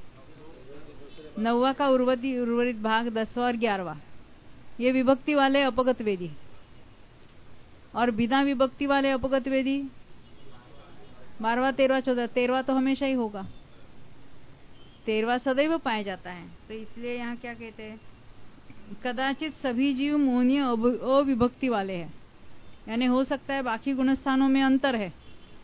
Speaker 1: नौवा का उर्वरित उर्वरित भाग, दसवां और ग्यारहवा, ये विभक्ति वाले अपगत वेदी। और बिना विभक्ति वाले अपगत वेदी बारहवा, तेरहवा, चौदह। तेरहवा तो हमेशा ही होगा, तेरहवा सदैव पाया जाता है। तो इसलिए यहाँ क्या कहते हैं? कदाचित सभी जीव मोहनीय अविभक्ति वाले हैं, यानी हो सकता है बाकी गुणस्थानों में अंतर है,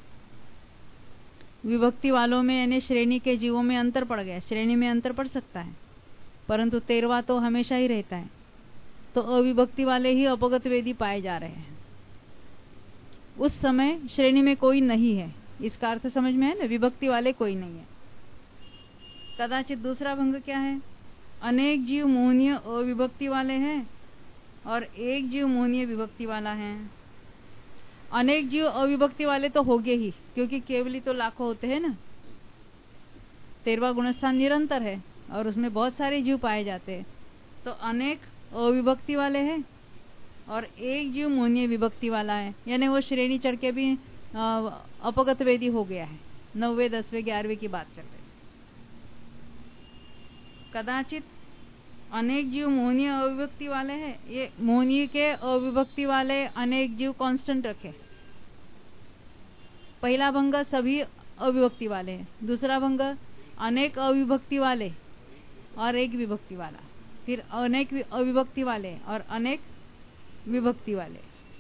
Speaker 1: विभक्ति वालों में यानी श्रेणी के जीवों में अंतर पड़ गया, श्रेणी में अंतर पड़ सकता है, परंतु तेरहवा तो हमेशा ही रहता है। तो अविभक्ति वाले ही अपगत वेदी पाए जा रहे हैं। उस समय श्रेणी में कोई नहीं है, इसका अर्थ समझ में है ना, विभक्ति वाले कोई नहीं है। कदाचित दूसरा भंग क्या है? अनेक जीव मोहनीय अविभक्ति वाले हैं और एक जीव मोहनीय विभक्ति वाला है। अनेक जीव अविभक्ति वाले तो होंगे ही, क्योंकि केवली तो लाखों होते हैं ना। तेरहवा गुणस्थान निरंतर है और उसमें बहुत सारे जीव पाए जाते हैं, तो अनेक अविभक्ति वाले हैं और एक जीव मोहनीय विभक्ति वाला है, यानी वो श्रेणी चढ़ के भी अपगत वेदी हो गया है। नौवे, दसवें, ग्यारहवें की बात चल रही है। कदाचित अनेक जीव मोहनीय अविभक्ति वाले हैं, ये मोहनीय के अविभक्ति वाले अनेक जीव कांस्टेंट रखे। पहला भंग सभी अविभक्ति वाले हैं, दूसरा भंग अनेक अविभक्ति वाले और एक विभक्ति वाला, फिर अनेक अविभक्ति वाले और अनेक विभक्ति वाले।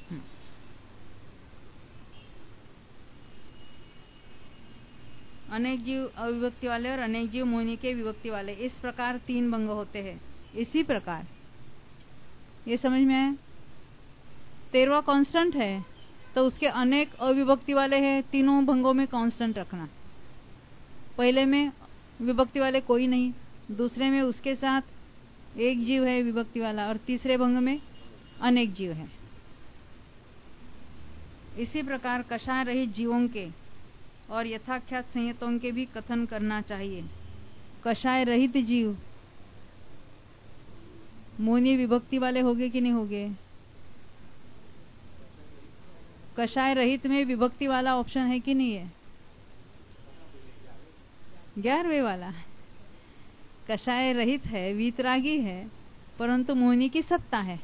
Speaker 1: अनेक जीव अविभक्ति वाले और अनेक जीव मोहनीय के विभक्ति वाले, इस प्रकार तीन भंग होते हैं। इसी प्रकार ये समझ में आया? तेरहवा कांस्टेंट है तो उसके अनेक अविभक्ति वाले हैं, तीनों भंगों में कांस्टेंट रखना। पहले में विभक्ति वाले कोई नहीं, दूसरे में उसके साथ एक जीव है विभक्ति वाला, और तीसरे भंग में अनेक जीव है। इसी प्रकार कषाय रहित जीवों के और यथाख्यात संयतों के भी कथन करना चाहिए। कषाय रहित जीव मोहनीय विभक्ति वाले होंगे कि नहीं होंगे? कषाय रहित में विभक्ति वाला ऑप्शन है कि नहीं है? ग्यारहवें वाला कषाय रहित है, वीतरागी है, परंतु मोहिनी की सत्ता है,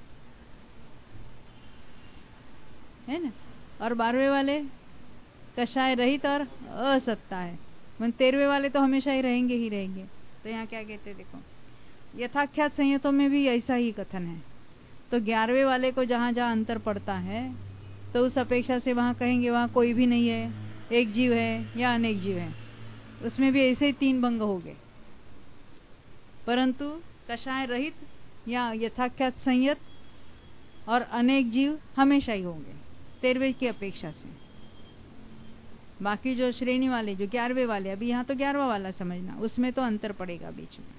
Speaker 1: है ना। और बारहवें वाले कषाय रहित और असत्ता है। मन तेरहवें वाले तो हमेशा ही रहेंगे ही रहेंगे। तो यहाँ क्या कहते हैं देखो, यथाख्यात संयतों में भी ऐसा ही कथन है। तो ग्यारहवें वाले को जहां जहां अंतर पड़ता है तो उस अपेक्षा से वहां कहेंगे वहां कोई भी नहीं है, एक जीव है या अनेक जीव है, उसमें भी ऐसे ही तीन भंग हो गए। परंतु कषाय रहित या यथाख्यात संयत और अनेक जीव हमेशा ही होंगे तेरहवें की अपेक्षा से। बाकी जो श्रेणी वाले, जो ग्यारहवें वाले, अभी यहाँ तो ग्यारहवा वाला समझना, उसमें तो अंतर पड़ेगा बीच में।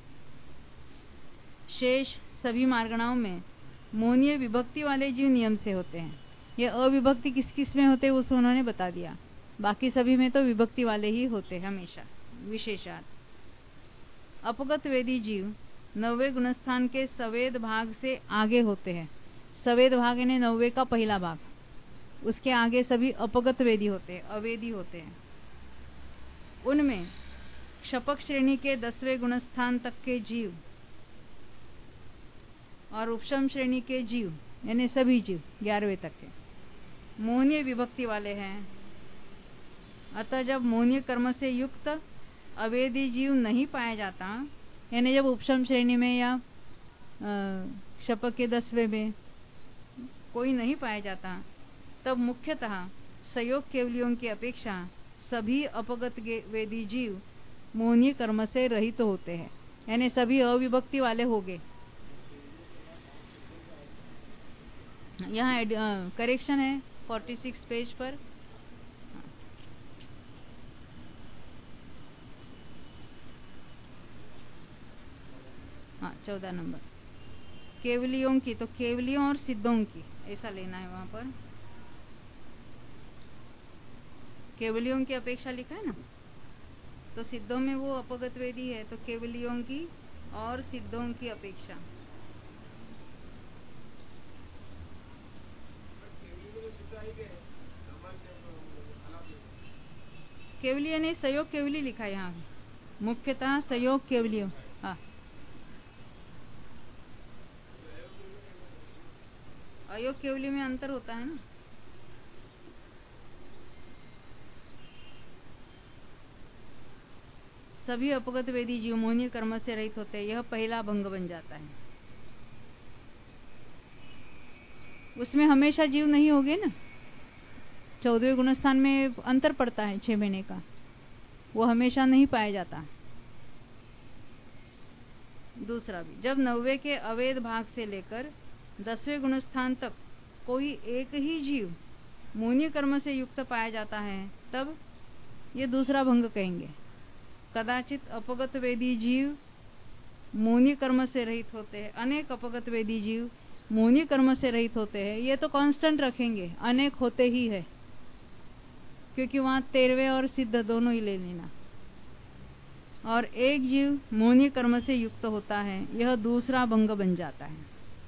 Speaker 1: शेष सभी मार्गणाओं में मोनीय विभक्ति वाले जीव नियम से होते हैं। ये अविभक्ति किस किस में होते हैं उस उन्होंने बता दिया। बाकी सभी में तो विभक्ति वाले ही होते हैं हमेशा विशेषार्थ। अपगत वेदी जीव नौवे गुणस्थान के सवेद भाग से आगे होते हैं। सवेद भाग यानी नौवे का पहला भाग, उसके आगे सभी अपगत वेदी होते हैं, अवेदी होते हैं। उनमें क्षपक श्रेणी के दसवें गुणस्थान तक के जीव और उपशम श्रेणी के जीव यानी सभी जीव ग्यारहवें तक के मोहनीय विभक्ति वाले हैं। अतः जब मोहनीय कर्म से युक्त अवेदी जीव नहीं पाया जाता, यानी जब उपशम श्रेणी में या क्षपक के दसवें में कोई नहीं पाया जाता, तब मुख्यतः संयोग केवलियों की अपेक्षा सभी अपगत वेदी जीव मोहनीय कर्म से रहित तो होते हैं, यानी सभी अविभक्ति वाले हो गए। यहाँ करेक्शन है छियालीस पेज पर। हाँ चौदह नंबर केवलियों की, तो केवलियों और सिद्धों की ऐसा लेना है। वहां पर केवलियों की अपेक्षा लिखा है ना, तो सिद्धों में वो अपगत वेदी है, तो केवलियों की और सिद्धों की अपेक्षा। केवली ने सहयोग केवली लिखा है यहाँ, मुख्यतः सहयोग केवलियों। हाँ अयोग केवली में अंतर होता है ना। सभी अपगत वेदी जीव मोहनीय कर्म से रहित होते हैं, यह पहला भंग बन जाता है। उसमें हमेशा जीव नहीं होंगे ना। चौदहवें गुणस्थान में अंतर पड़ता है छह महीने का, वो हमेशा नहीं पाया जाता। दूसरा भी, जब नौवे के अवेद भाग से लेकर दसवें गुणस्थान तक कोई एक ही जीव मोहनीय कर्म से युक्त पाया जाता है, तब ये दूसरा भंग कहेंगे। कदाचित अपगत वेदी जीव मोहनीय कर्म से रहित होते हैं, अनेक अपगत वेदी जीव मोहनीय कर्म से रहित होते हैं, ये तो कांस्टेंट रखेंगे, अनेक होते ही है, क्योंकि वहां तेरहवें और सिद्ध दोनों ही ले लेना। और एक जीव मोहनीय कर्म से युक्त होता है, यह दूसरा भंग बन जाता है।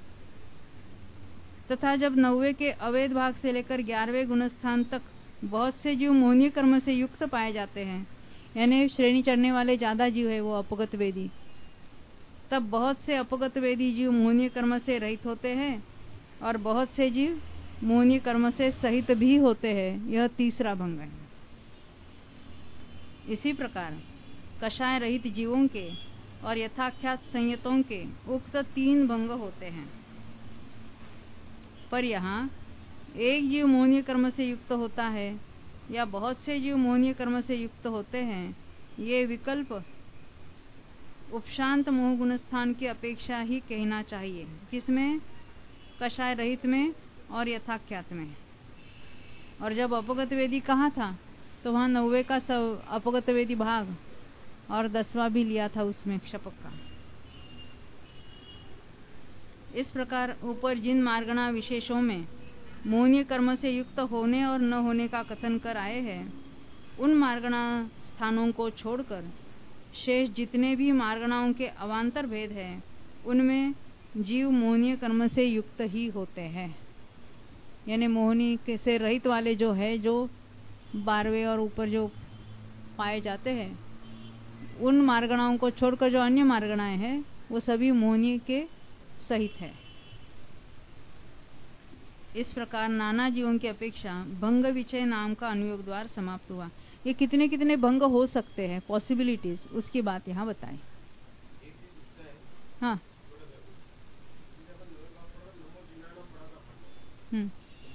Speaker 1: तथा जब नौवे के अवेद भाग से लेकर ग्यारहवें गुणस्थान तक बहुत से जीव मोहनीय कर्म से युक्त पाए जाते हैं, यानी श्रेणी चढ़ने वाले ज्यादा जीव है वो अपगत वेदी, तब बहुत से अपगत वेदी जीव मोहनीय कर्म से रहित होते हैं और बहुत से जीव मोहनीय कर्म से सहित भी होते हैं, यह तीसरा भंग है। इसी प्रकार कषाय रहित जीवों के और यथाख्यात संयतों के उक्त तीन भंग होते हैं। पर यहाँ एक जीव मोहनीय कर्म से युक्त होता है या बहुत से जीव मोहनीय कर्म से युक्त होते हैं, ये विकल्प उपशांत मोह गुणस्थान की अपेक्षा ही कहना चाहिए। किसमें? कषाय रहित में और यथाख्यात में। और जब अपगत वेदी कहाँ था, तो वहां नौवे का सब अपगत वेदी भाग और दसवां भी लिया था उसमें क्षपक का। इस प्रकार ऊपर जिन मार्गणा विशेषों में मोहनीय कर्म से युक्त होने और न होने का कथन कर आए हैं, उन मार्गणा स्थानों को छोड़कर शेष जितने भी मार्गणाओं के अवान्तर भेद हैं, उनमें जीव मोहनीय कर्म से युक्त ही होते हैं। यानी मोहिनी के से रहित वाले जो है, जो बारहवें और ऊपर जो पाए जाते हैं, उन मार्गणाओं को छोड़कर जो अन्य मार्गणाएं हैं वो सभी मोहिनी के सहित है। इस प्रकार नाना जीवों की अपेक्षा भंग विचय नाम का अनुयोग द्वार समाप्त हुआ। ये कितने कितने भंग हो सकते हैं, पॉसिबिलिटीज, उसकी बात यहाँ बताएं। हाँ, हम्म,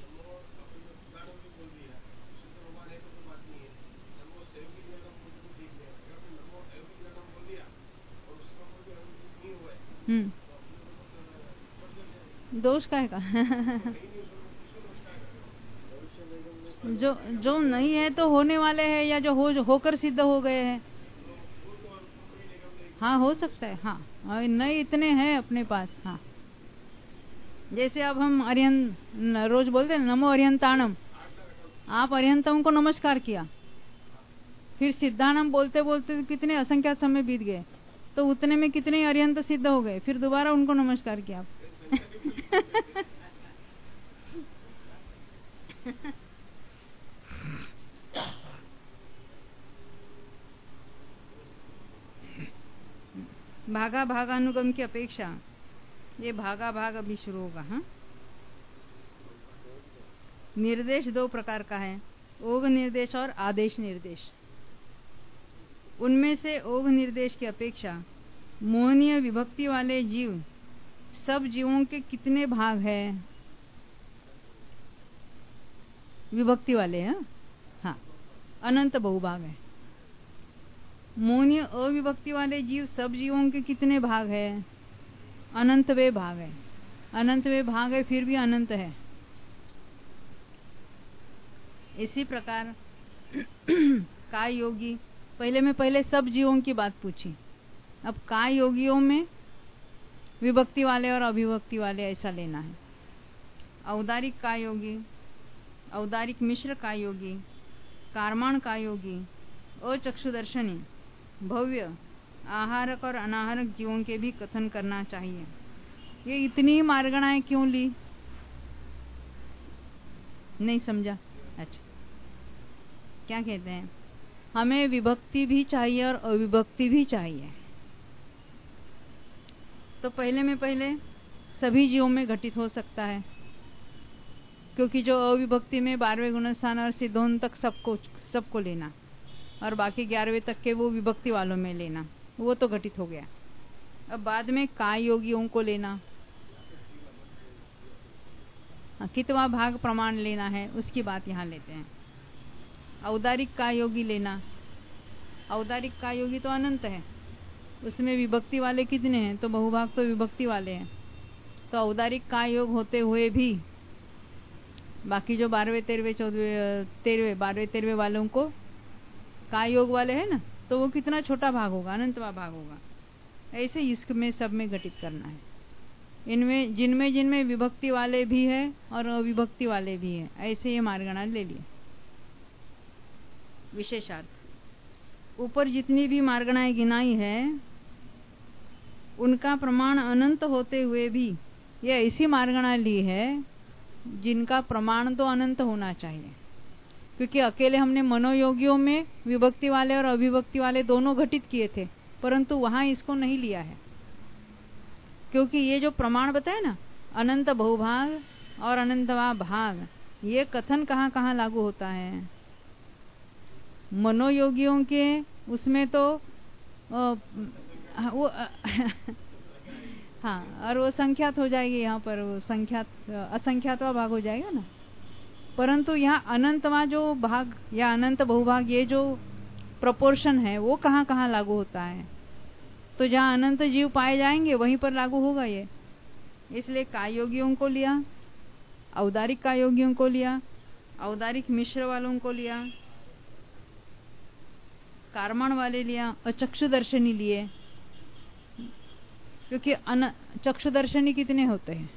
Speaker 1: हम्म, दोष का है का जो जो नहीं है तो होने वाले हैं, या जो हो होकर सिद्ध हो गए हैं। हाँ, हो सकता है। हाँ, नहीं इतने हैं अपने पास। हाँ, जैसे अब हम अरिहंत रोज बोलते हैं नमो अरिहंताणम, आप अरिहंतम को नमस्कार किया, फिर सिद्धानम बोलते बोलते कितने असंख्यात समय बीत गए, तो उतने में कितने अरिहंत सिद्ध हो गए, फिर दोबारा उनको नमस्कार किया। भागा भागानुगम की अपेक्षा, ये भागा भाग अभी शुरू होगा। हाँ, निर्देश दो प्रकार का है, ओघ निर्देश और आदेश निर्देश। उनमें से ओघ निर्देश की अपेक्षा मोहनीय विभक्ति वाले जीव सब जीवों के कितने भाग हैं? विभक्ति वाले हैं। हाँ, अनंत बहुभाग है। मोहनीय अविभक्ति वाले जीव सब जीवों के कितने भाग है? अनंत वे भाग है। अनंत वे भाग है, फिर भी अनंत है। इसी प्रकार काय योगी, पहले में पहले सब जीवों की बात पूछी, अब काय योगियों में विभक्ति वाले और अभिभक्ति वाले ऐसा लेना है। औदारिक काय योगी, औदारिक मिश्र काय योगी, कारमाण काय योगी, अचक्षुदर्शनी, भव्य, आहारक और अनाहारक जीवों के भी कथन करना चाहिए। ये इतनी मार्गणाएं क्यों ली? नहीं समझा? अच्छा, क्या कहते हैं, हमें विभक्ति भी चाहिए और अविभक्ति भी चाहिए। तो पहले में पहले सभी जीवों में घटित हो सकता है, क्योंकि जो अविभक्ति में बारहवें गुणस्थान और सिद्धोन तक सबको सबको लेना, और बाकी ग्यारहवें तक के वो विभक्ति वालों में लेना, वो तो घटित हो गया। अब बाद में काय योगियों को लेना, कितवा भाग प्रमाण लेना है, उसकी बात यहाँ लेते हैं। औदारिक काय योगी लेना, औदारिक काय योगी तो अनंत है, उसमें विभक्ति वाले कितने हैं? तो बहुभाग तो विभक्ति वाले हैं। तो औदारिक काय योग होते हुए भी बाकी जो बारहवें तेरहवें चौदहवें तेरहवें बारहवें तेरहवें वालों को काय योग वाले है ना, तो वो कितना छोटा भाग होगा? अनंतवा भाग होगा। ऐसे इसमें सब में घटित करना है। इनमें जिनमें जिनमें विभक्ति वाले भी है और अविभक्ति वाले भी है, ऐसे ये मार्गणा ले लिए। विशेषार्थ, ऊपर जितनी भी मार्गणाएं गिनाई है उनका प्रमाण अनंत होते हुए भी ये ऐसी मार्गणा ली है जिनका प्रमाण तो अनंत होना चाहिए, क्योंकि अकेले हमने मनोयोगियों में विभक्ति वाले और अविभक्ति वाले दोनों घटित किए थे, परंतु वहां इसको नहीं लिया है, क्योंकि ये जो प्रमाण बताया ना, अनंत बहुभाग और अनंतवा भाग, ये कथन कहाँ कहाँ लागू होता है? मनोयोगियों के उसमें तो आ, वो हाँ, और वो संख्यात हो जाएगी, यहाँ पर वो संख्यात असंख्यातवा भाग हो जाएगा ना। परंतु यहाँ अनंतवा जो भाग या अनंत बहुभाग, ये जो प्रोपोर्शन है वो कहाँ कहाँ लागू होता है? तो जहाँ अनंत जीव पाए जाएंगे वहीं पर लागू होगा ये। इसलिए काय योगियों को लिया, औदारिक काय योगियों को लिया, औदारिक मिश्र वालों को लिया, कारमण वाले लिया, और चक्षुदर्शनी लिए, क्योंकि चक्षुदर्शनी कितने होते हैं?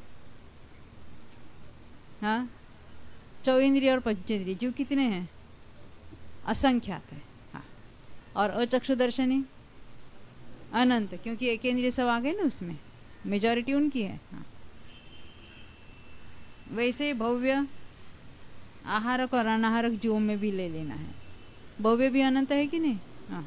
Speaker 1: हाँ, चौइंद्रिय और पंचेंद्रिय जीव कितने हैं? असंख्यात है। हाँ, और अचक्षुदर्शनी अनंत, क्योंकि एक इंद्रिय सब आ गए ना, उसमें मेजॉरिटी उनकी है। हाँ, वैसे ही भव्य आहारक और अनाहारक जीवों में भी ले लेना है। भव्य भी अनंत है कि नहीं? हाँ,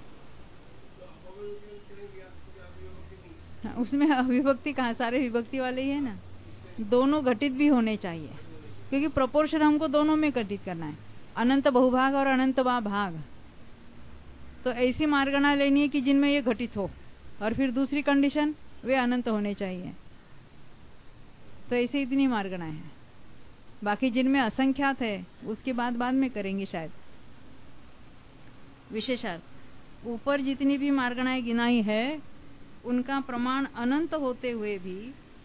Speaker 1: हाँ, उसमें अविभक्ति कहाँ, सारे विभक्ति वाले ही है ना। दोनों घटित भी होने चाहिए, क्योंकि प्रोपोर्शन हमको दोनों में घटित करना है, अनंत बहुभाग और अनंत भाग। तो ऐसी मार्गणा लेनी है कि जिनमें ये घटित हो, और फिर दूसरी कंडीशन वे अनंत होने चाहिए। तो ऐसे इतनी मार्गणाएं हैं। बाकी जिनमें असंख्यात है उसकी बात बाद में करेंगे शायद। विशेषार्थ, ऊपर जितनी भी मार्गणाएं गिनाई है उनका प्रमाण अनंत होते हुए भी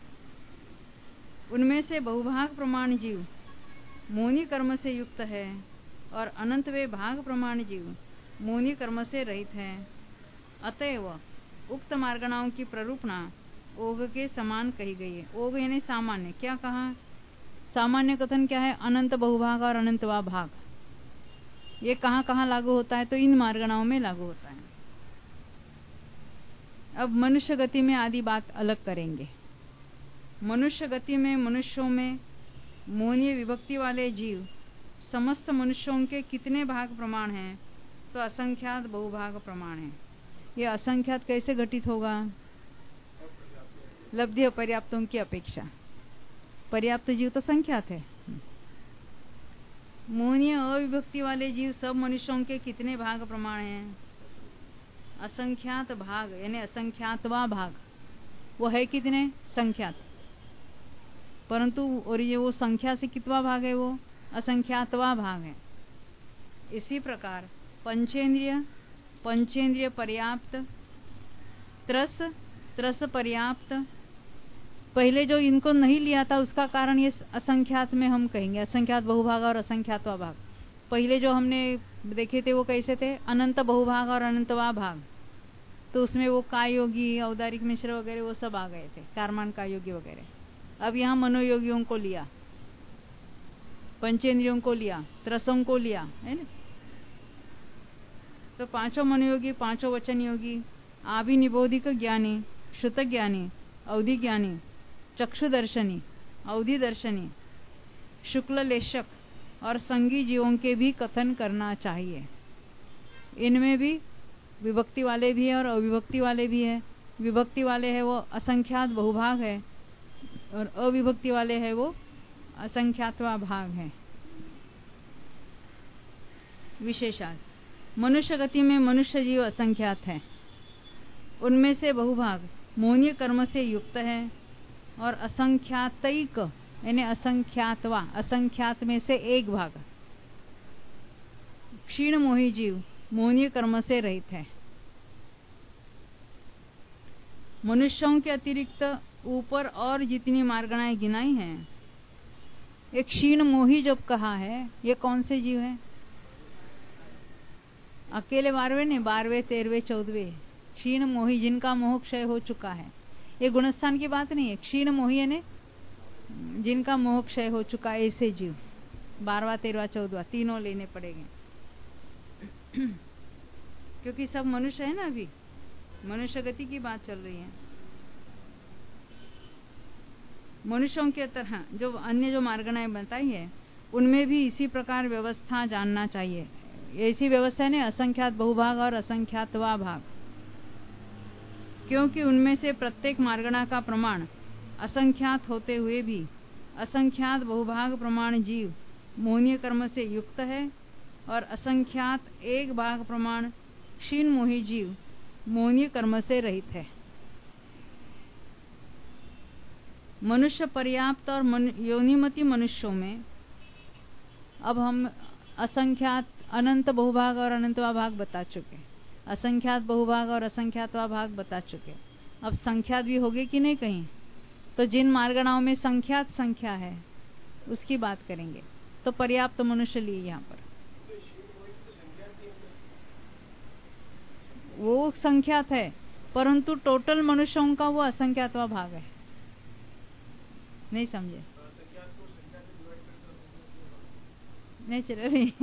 Speaker 1: उनमें से बहुभाग प्रमाण जीव मोनी कर्म से युक्त है और अनंत वे भाग प्रमाण जीव मोनी कर्म से रहित है। अतएव उक्त मार्गणाओं की प्ररूपणा ओग के समान कही गई है। ओग यानी सामान्य। क्या कहा? सामान्य कथन क्या है? अनंत बहुभाग और अनंत वा भाग। ये कहाँ कहाँ लागू होता है? तो इन मार्गणाओं में लागू होता है। अब मनुष्य गति में आदि बात अलग करेंगे। मनुष्य गति में मनुष्यों में मोनीय विभक्ति वाले जीव समस्त मनुष्यों के कितने भाग प्रमाण हैं? तो असंख्यात बहुभाग प्रमाण है। ये असंख्यात कैसे घटित होगा? लब्धि अपर्याप्तों की अपेक्षा। पर्याप्त जीव तो संख्यात है। मोनीय अविभक्ति वाले जीव सब मनुष्यों के कितने भाग प्रमाण हैं? असंख्यात भाग, यानी असंख्यातवा भाग। वो है कितने? संख्यात। परंतु और ये वो संख्या से कितवा भाग है? वो असंख्यातवा भाग है। इसी प्रकार पंचेंद्रिय, पंचेंद्रिय पर्याप्त, त्रस, त्रस पर्याप्त। पहले जो इनको नहीं लिया था उसका कारण ये असंख्यात में हम कहेंगे, असंख्यात बहुभाग और असंख्यातवा भाग। पहले जो हमने देखे थे वो कैसे थे? अनंत बहुभाग और अनंतवा भाग। तो उसमें वो काय योगी, औदारिक मिश्र वगैरह वो सब आ गए थे, कारमान काय योगी वगैरह। अब यहाँ मनोयोगियों को लिया, पंचेंद्रियों को लिया, त्रसों को लिया, है ना। तो पांचों मनोयोगी, पांचों वचन योगी, आभिनिबोधिक ज्ञानी, श्रुत ज्ञानी, अवधि ज्ञानी, चक्षुदर्शनी, अवधि दर्शनी, शुक्ल लेशक और संगी जीवों के भी कथन करना चाहिए। इनमें भी विभक्ति वाले भी है और अविभक्ति वाले भी है। विभक्ति वाले है वो असंख्यात बहुभाग है और अविभक्ति वाले है वो असंख्यातवा भाग है। विशेषार्थ, मनुष्य गति में मनुष्य जीव असंख्यात है। उनमें से बहुभाग मोनीय कर्म से युक्त है और असंख्यातैक यानी असंख्यातवा, असंख्यात में से एक भाग क्षीण मोही जीव मोनीय कर्म से रहित है। मनुष्यों के अतिरिक्त ऊपर और जितनी मार्गणाएं गिनाई हैं, एक क्षीण मोही जब कहा है, ये कौन से जीव है? अकेले बारहवें ने, बारहवें, तेरहवें, चौदहवें क्षीण मोही, जिनका मोह क्षय हो चुका है। ये गुणस्थान की बात नहीं है। क्षीण मोही यानी जिनका मोह क्षय हो चुका है, ऐसे जीव। बारहवा, तेरहवा, चौदहवा तीनों लेने पड़ेंगे क्योंकि सब मनुष्य है ना। अभी मनुष्य गति की बात चल रही है। मनुष्यों के तरह जो अन्य जो मार्गणाएं बताई है उनमें भी इसी प्रकार व्यवस्था जानना चाहिए। ऐसी व्यवस्था है ना, असंख्यात बहुभाग और असंख्यातवा भाग, क्योंकि उनमें से प्रत्येक मार्गणा का प्रमाण असंख्यात होते हुए भी असंख्यात बहुभाग प्रमाण जीव मोहनीय कर्म से युक्त है और असंख्यात एक भाग प्रमाण क्षीण मोही जीव मोहनीय कर्म से रहित है। मनुष्य पर्याप्त और मन, योनिमति मनुष्यों में अब हम असंख्यात अनंत बहुभाग और अनंतवा भाग बता चुके, असंख्यात बहुभाग और असंख्यातवा भाग बता चुके। अब संख्यात भी होगी कि नहीं कहीं? तो जिन मार्गणाओं में संख्यात संख्या है उसकी बात करेंगे। तो पर्याप्त मनुष्य लिए यहाँ पर वो संख्यात है, परंतु टोटल मनुष्यों का वो असंख्यातवा भाग है। नहीं समझे? नेचुरली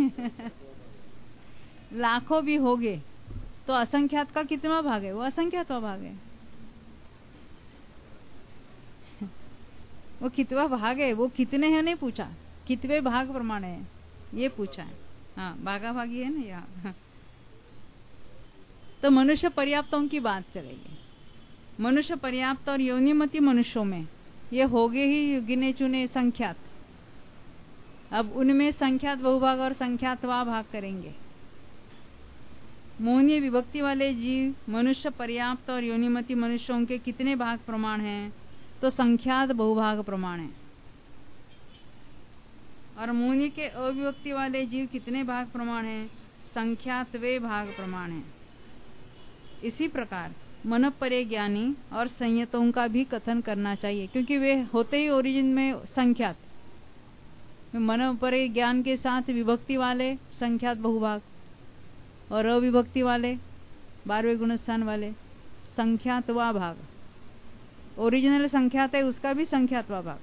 Speaker 1: लाखों भी होगे तो असंख्यात का कितना भाग है? वो असंख्यातवा भाग है। वो कितवा भाग है, वो कितने हैं नहीं पूछा, कितवे भाग प्रमाण है ये पूछा है। हाँ, भागा भागी है ना यहाँ। तो मनुष्य पर्याप्तों की बात चलेगी। मनुष्य पर्याप्त और योनिमति मनुष्यों में ये हो गए ही गिने चुने संख्यात। अब उनमें संख्यात बहुभाग और संख्यातवा भाग करेंगे। मोहनीय विभक्ति वाले जीव मनुष्य पर्याप्त और योनिमति मनुष्यों के कितने भाग प्रमाण हैं? तो संख्यात बहुभाग प्रमाण है। और मोहनीय के अविभक्ति वाले जीव कितने भाग प्रमाण हैं? संख्यातवे भाग प्रमाण है। इसी प्रकार मन परे ज्ञानी और संयतों का भी कथन करना चाहिए, क्योंकि वे होते ही ओरिजिन में संख्यात। मन परे ज्ञान के साथ विभक्ति वाले संख्यात बहुभाग और अविभक्ति वाले बारहवें गुणस्थान वाले संख्यातवा भाग। ओरिजिनल संख्यात है उसका भी संख्यातवा भाग।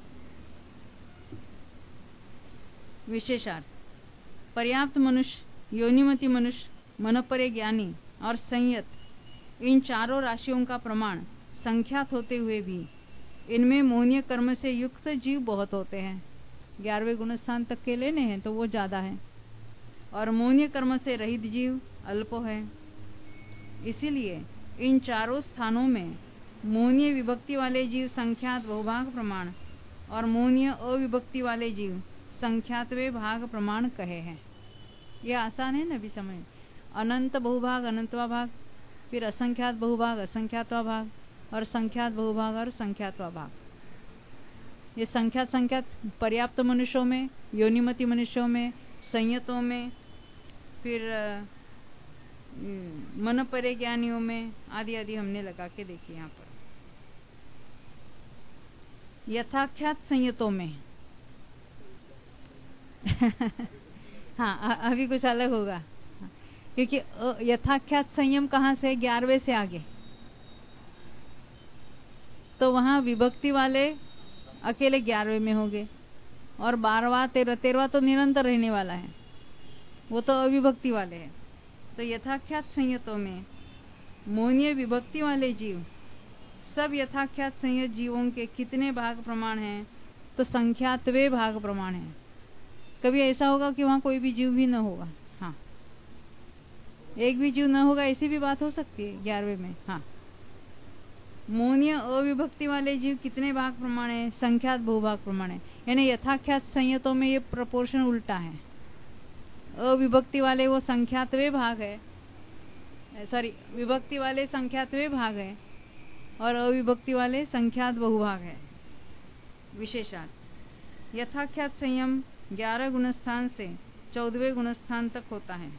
Speaker 1: विशेषार्थ पर्याप्त मनुष्य, योनिमति मनुष्य, मनोपरे ज्ञानी और संयत, इन चारों राशियों का प्रमाण संख्यात होते हुए भी इनमें मोहनीय कर्म से युक्त जीव बहुत होते हैं। ग्यारहवें गुणस्थान तक के लेने हैं तो वो ज्यादा है, और मोहनीय कर्म से रहित जीव अल्प है। इसीलिए इन चारों स्थानों में मोहनीय विभक्ति वाले जीव संख्यात बहुभाग प्रमाण और मोहनीय अविभक्ति वाले जीव संख्यातवे भाग प्रमाण कहे हैं। यह आसान है ना अभी समझ। अनंत बहुभाग अनंतवा भाग, फिर असंख्यात बहुभाग असंख्यातवा भाग, और संख्यात बहुभाग और संख्यातवा भाग। ये संख्यात संख्यात पर्याप्त मनुष्यों में, योनिमति मनुष्यों में, संयतों में, फिर मन परे ज्ञानियों में आदि आदि हमने लगा के देखी। यहाँ पर यथाख्यात संयतों में हाँ अभी कुछ अलग होगा, क्योंकि यथाख्यात संयम कहाँ से? ग्यारहवें से आगे। तो वहां विभक्ति वाले अकेले ग्यारहवें में होंगे, और बारहवा तेरह तेरहवा तो निरंतर रहने वाला है, वो तो अविभक्ति वाले हैं। तो यथाख्यात संयतों में मोहनीय विभक्ति वाले जीव सब यथाख्यात संयत जीवों के कितने भाग प्रमाण हैं? तो संख्यातवे भाग प्रमाण है। कभी ऐसा होगा कि वहां कोई भी जीव भी न होगा, हाँ एक भी जीव न होगा, ऐसी भी बात हो सकती है ग्यारहवें में। हाँ, मोहनीय अविभक्ति वाले जीव कितने भाग प्रमाण है? संख्यात बहुभाग प्रमाण है। यानी यथाख्यात संयतों में ये प्रोपोर्शन उल्टा है। अविभक्ति वाले वो संख्यातवे भाग है, सॉरी विभक्ति वाले संख्यातवे भाग है, और अविभक्ति वाले संख्यात बहुभाग है। विशेषार्थ यथाख्यात संयम ग्यारह गुणस्थान से चौदहवें गुणस्थान तक होता है।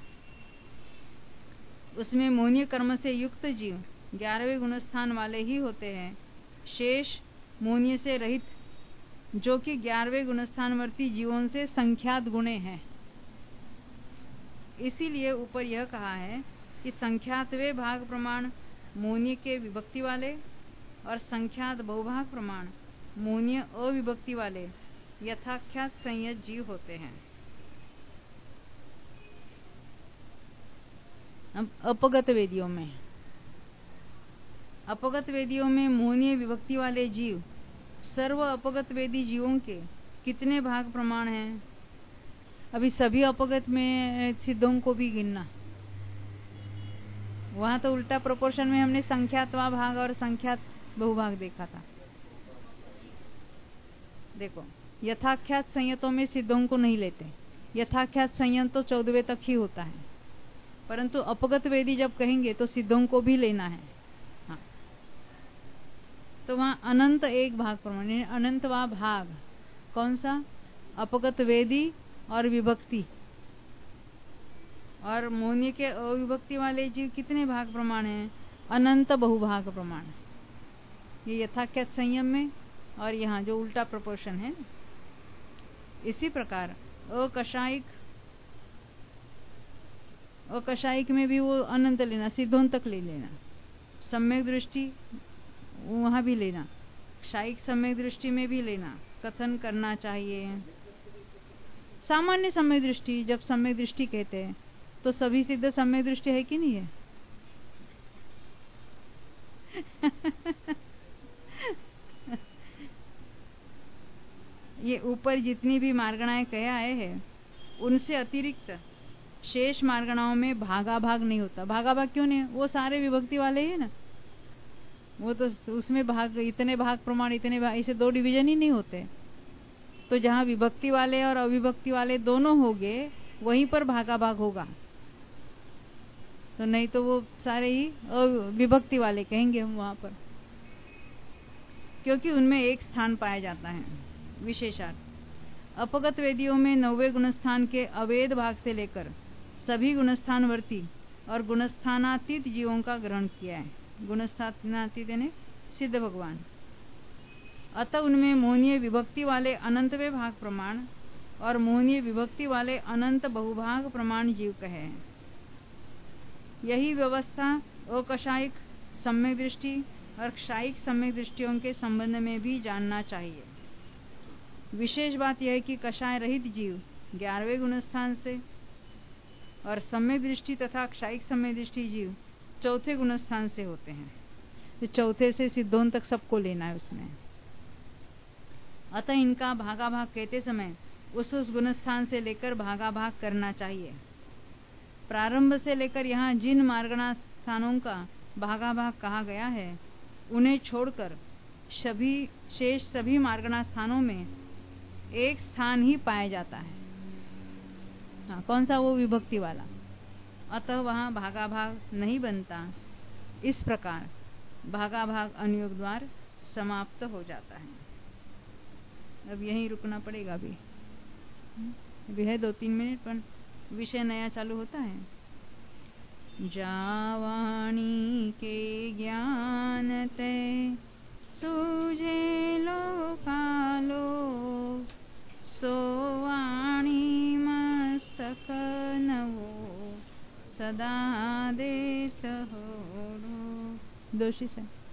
Speaker 1: उसमें मोहनीय कर्म से युक्त जीव ग्यारहवें गुणस्थान वाले ही होते हैं। शेष मोहनीय से रहित, जो कि ग्यारहवें गुणस्थानवर्ती जीवों से संख्यात गुणे हैं। इसीलिए ऊपर यह कहा है कि संख्यातवे भाग प्रमाण मोहनीय के विभक्ति वाले और संख्यात बहुभाग प्रमाण मोहनीय अविभक्ति वाले यथाख्यात संयत जीव होते हैं। अब अपगत वेदियों में अपगत वेदियों में मोहनीय विभक्ति वाले जीव सर्व अपगत वेदी जीवों के कितने भाग प्रमाण हैं? अभी सभी अपगत में सिद्धों को भी गिनना। वहां तो उल्टा प्रोपोर्शन में हमने संख्यातवा भाग और संख्यात बहुभाग देखा था। देखो, यथाख्यात संयतों में सिद्धों को नहीं लेते। यथाख्यात संयत तो चौदहवें तक ही होता है, परंतु अपगत वेदी जब कहेंगे तो सिद्धों को भी लेना है। हाँ, तो वहां अनंत एक भाग प्रमाण, अनंतवा भाग कौन सा? अपगत वेदी और विभक्ति। और मोहनीय के अविभक्ति वाले जीव कितने भाग प्रमाण हैं? अनंत बहुभाग प्रमाण। ये यथाख्यात संयम में, और यहाँ जो उल्टा प्रोपोर्शन है। इसी प्रकार अकशायिक अकशायिक में भी वो अनंत लेना, सिद्धों तक ले लेना। सम्यक दृष्टि वहां भी लेना, शायिक सम्यक दृष्टि में भी लेना, कथन करना चाहिए। सामान्य सम्यक दृष्टि, जब सम्यक दृष्टि कहते हैं तो सभी सिद्ध सम्यक दृष्टि है कि नहीं है? ये ऊपर जितनी भी मार्गणाएं कह आए हैं उनसे अतिरिक्त शेष मार्गणाओं में भागा भाग नहीं होता। भागा भाग क्यों नहीं है? वो सारे विभक्ति वाले ही है ना, वो तो उसमें भाग इतने भाग प्रमाण इतने भाग, इसे दो डिवीजन ही नहीं होते। तो जहाँ विभक्ति वाले और अविभक्ति वाले दोनों होंगे वहीं पर भागा भाग होगा, तो नहीं तो वो सारे ही विभक्ति वाले कहेंगे हम वहां पर, क्योंकि उनमें एक स्थान पाया जाता है विशेषार्थ। अपगत वेदियों में नौवे गुणस्थान के अवेद भाग से लेकर सभी गुणस्थानवर्ती और गुणस्थानातीत जीवों का ग्रहण किया है। गुणस्थानातीत यानी सिद्ध भगवान। अतः उनमें मोहनीय विभक्ति वाले अनंतवे भाग प्रमाण और मोहनीय विभक्ति वाले अनंत बहुभाग प्रमाण जीव कहे हैं। यही व्यवस्था अकशायिक सम्यक दृष्टि और क्षायिक सम्यक दृष्टियों के संबंध में भी जानना चाहिए। विशेष बात यह है कि कषाय रहित जीव ग्यारहवें गुणस्थान से और सम्यक दृष्टि तथा क्षायिक सम्यक दृष्टि जीव चौथे गुणस्थान से होते हैं। तो चौथे से सिद्धों तक सबको लेना है उसमें। अतः इनका भागा भाग कहते समय उस उस गुणस्थान से लेकर भागा भाग करना चाहिए। प्रारंभ से लेकर यहाँ जिन मार्गणा स्थानों का भागा भाग कहा गया है उन्हें छोड़कर सभी शेष सभी मार्गणा स्थानों में एक स्थान ही पाया जाता है। हाँ, कौन सा? वो विभक्ति वाला। अतः वहाँ भागा भाग नहीं बनता। इस प्रकार भागा भाग अनुयोग द्वार समाप्त हो जाता है। अब यहीं रुकना पड़ेगा। अभी अभी है दो तीन मिनट, पर विषय नया चालू होता है। जावाणी के ज्ञान ते सूझे लोकालो सोवाणी मस्तक नवो सदा देत हो। दोषी से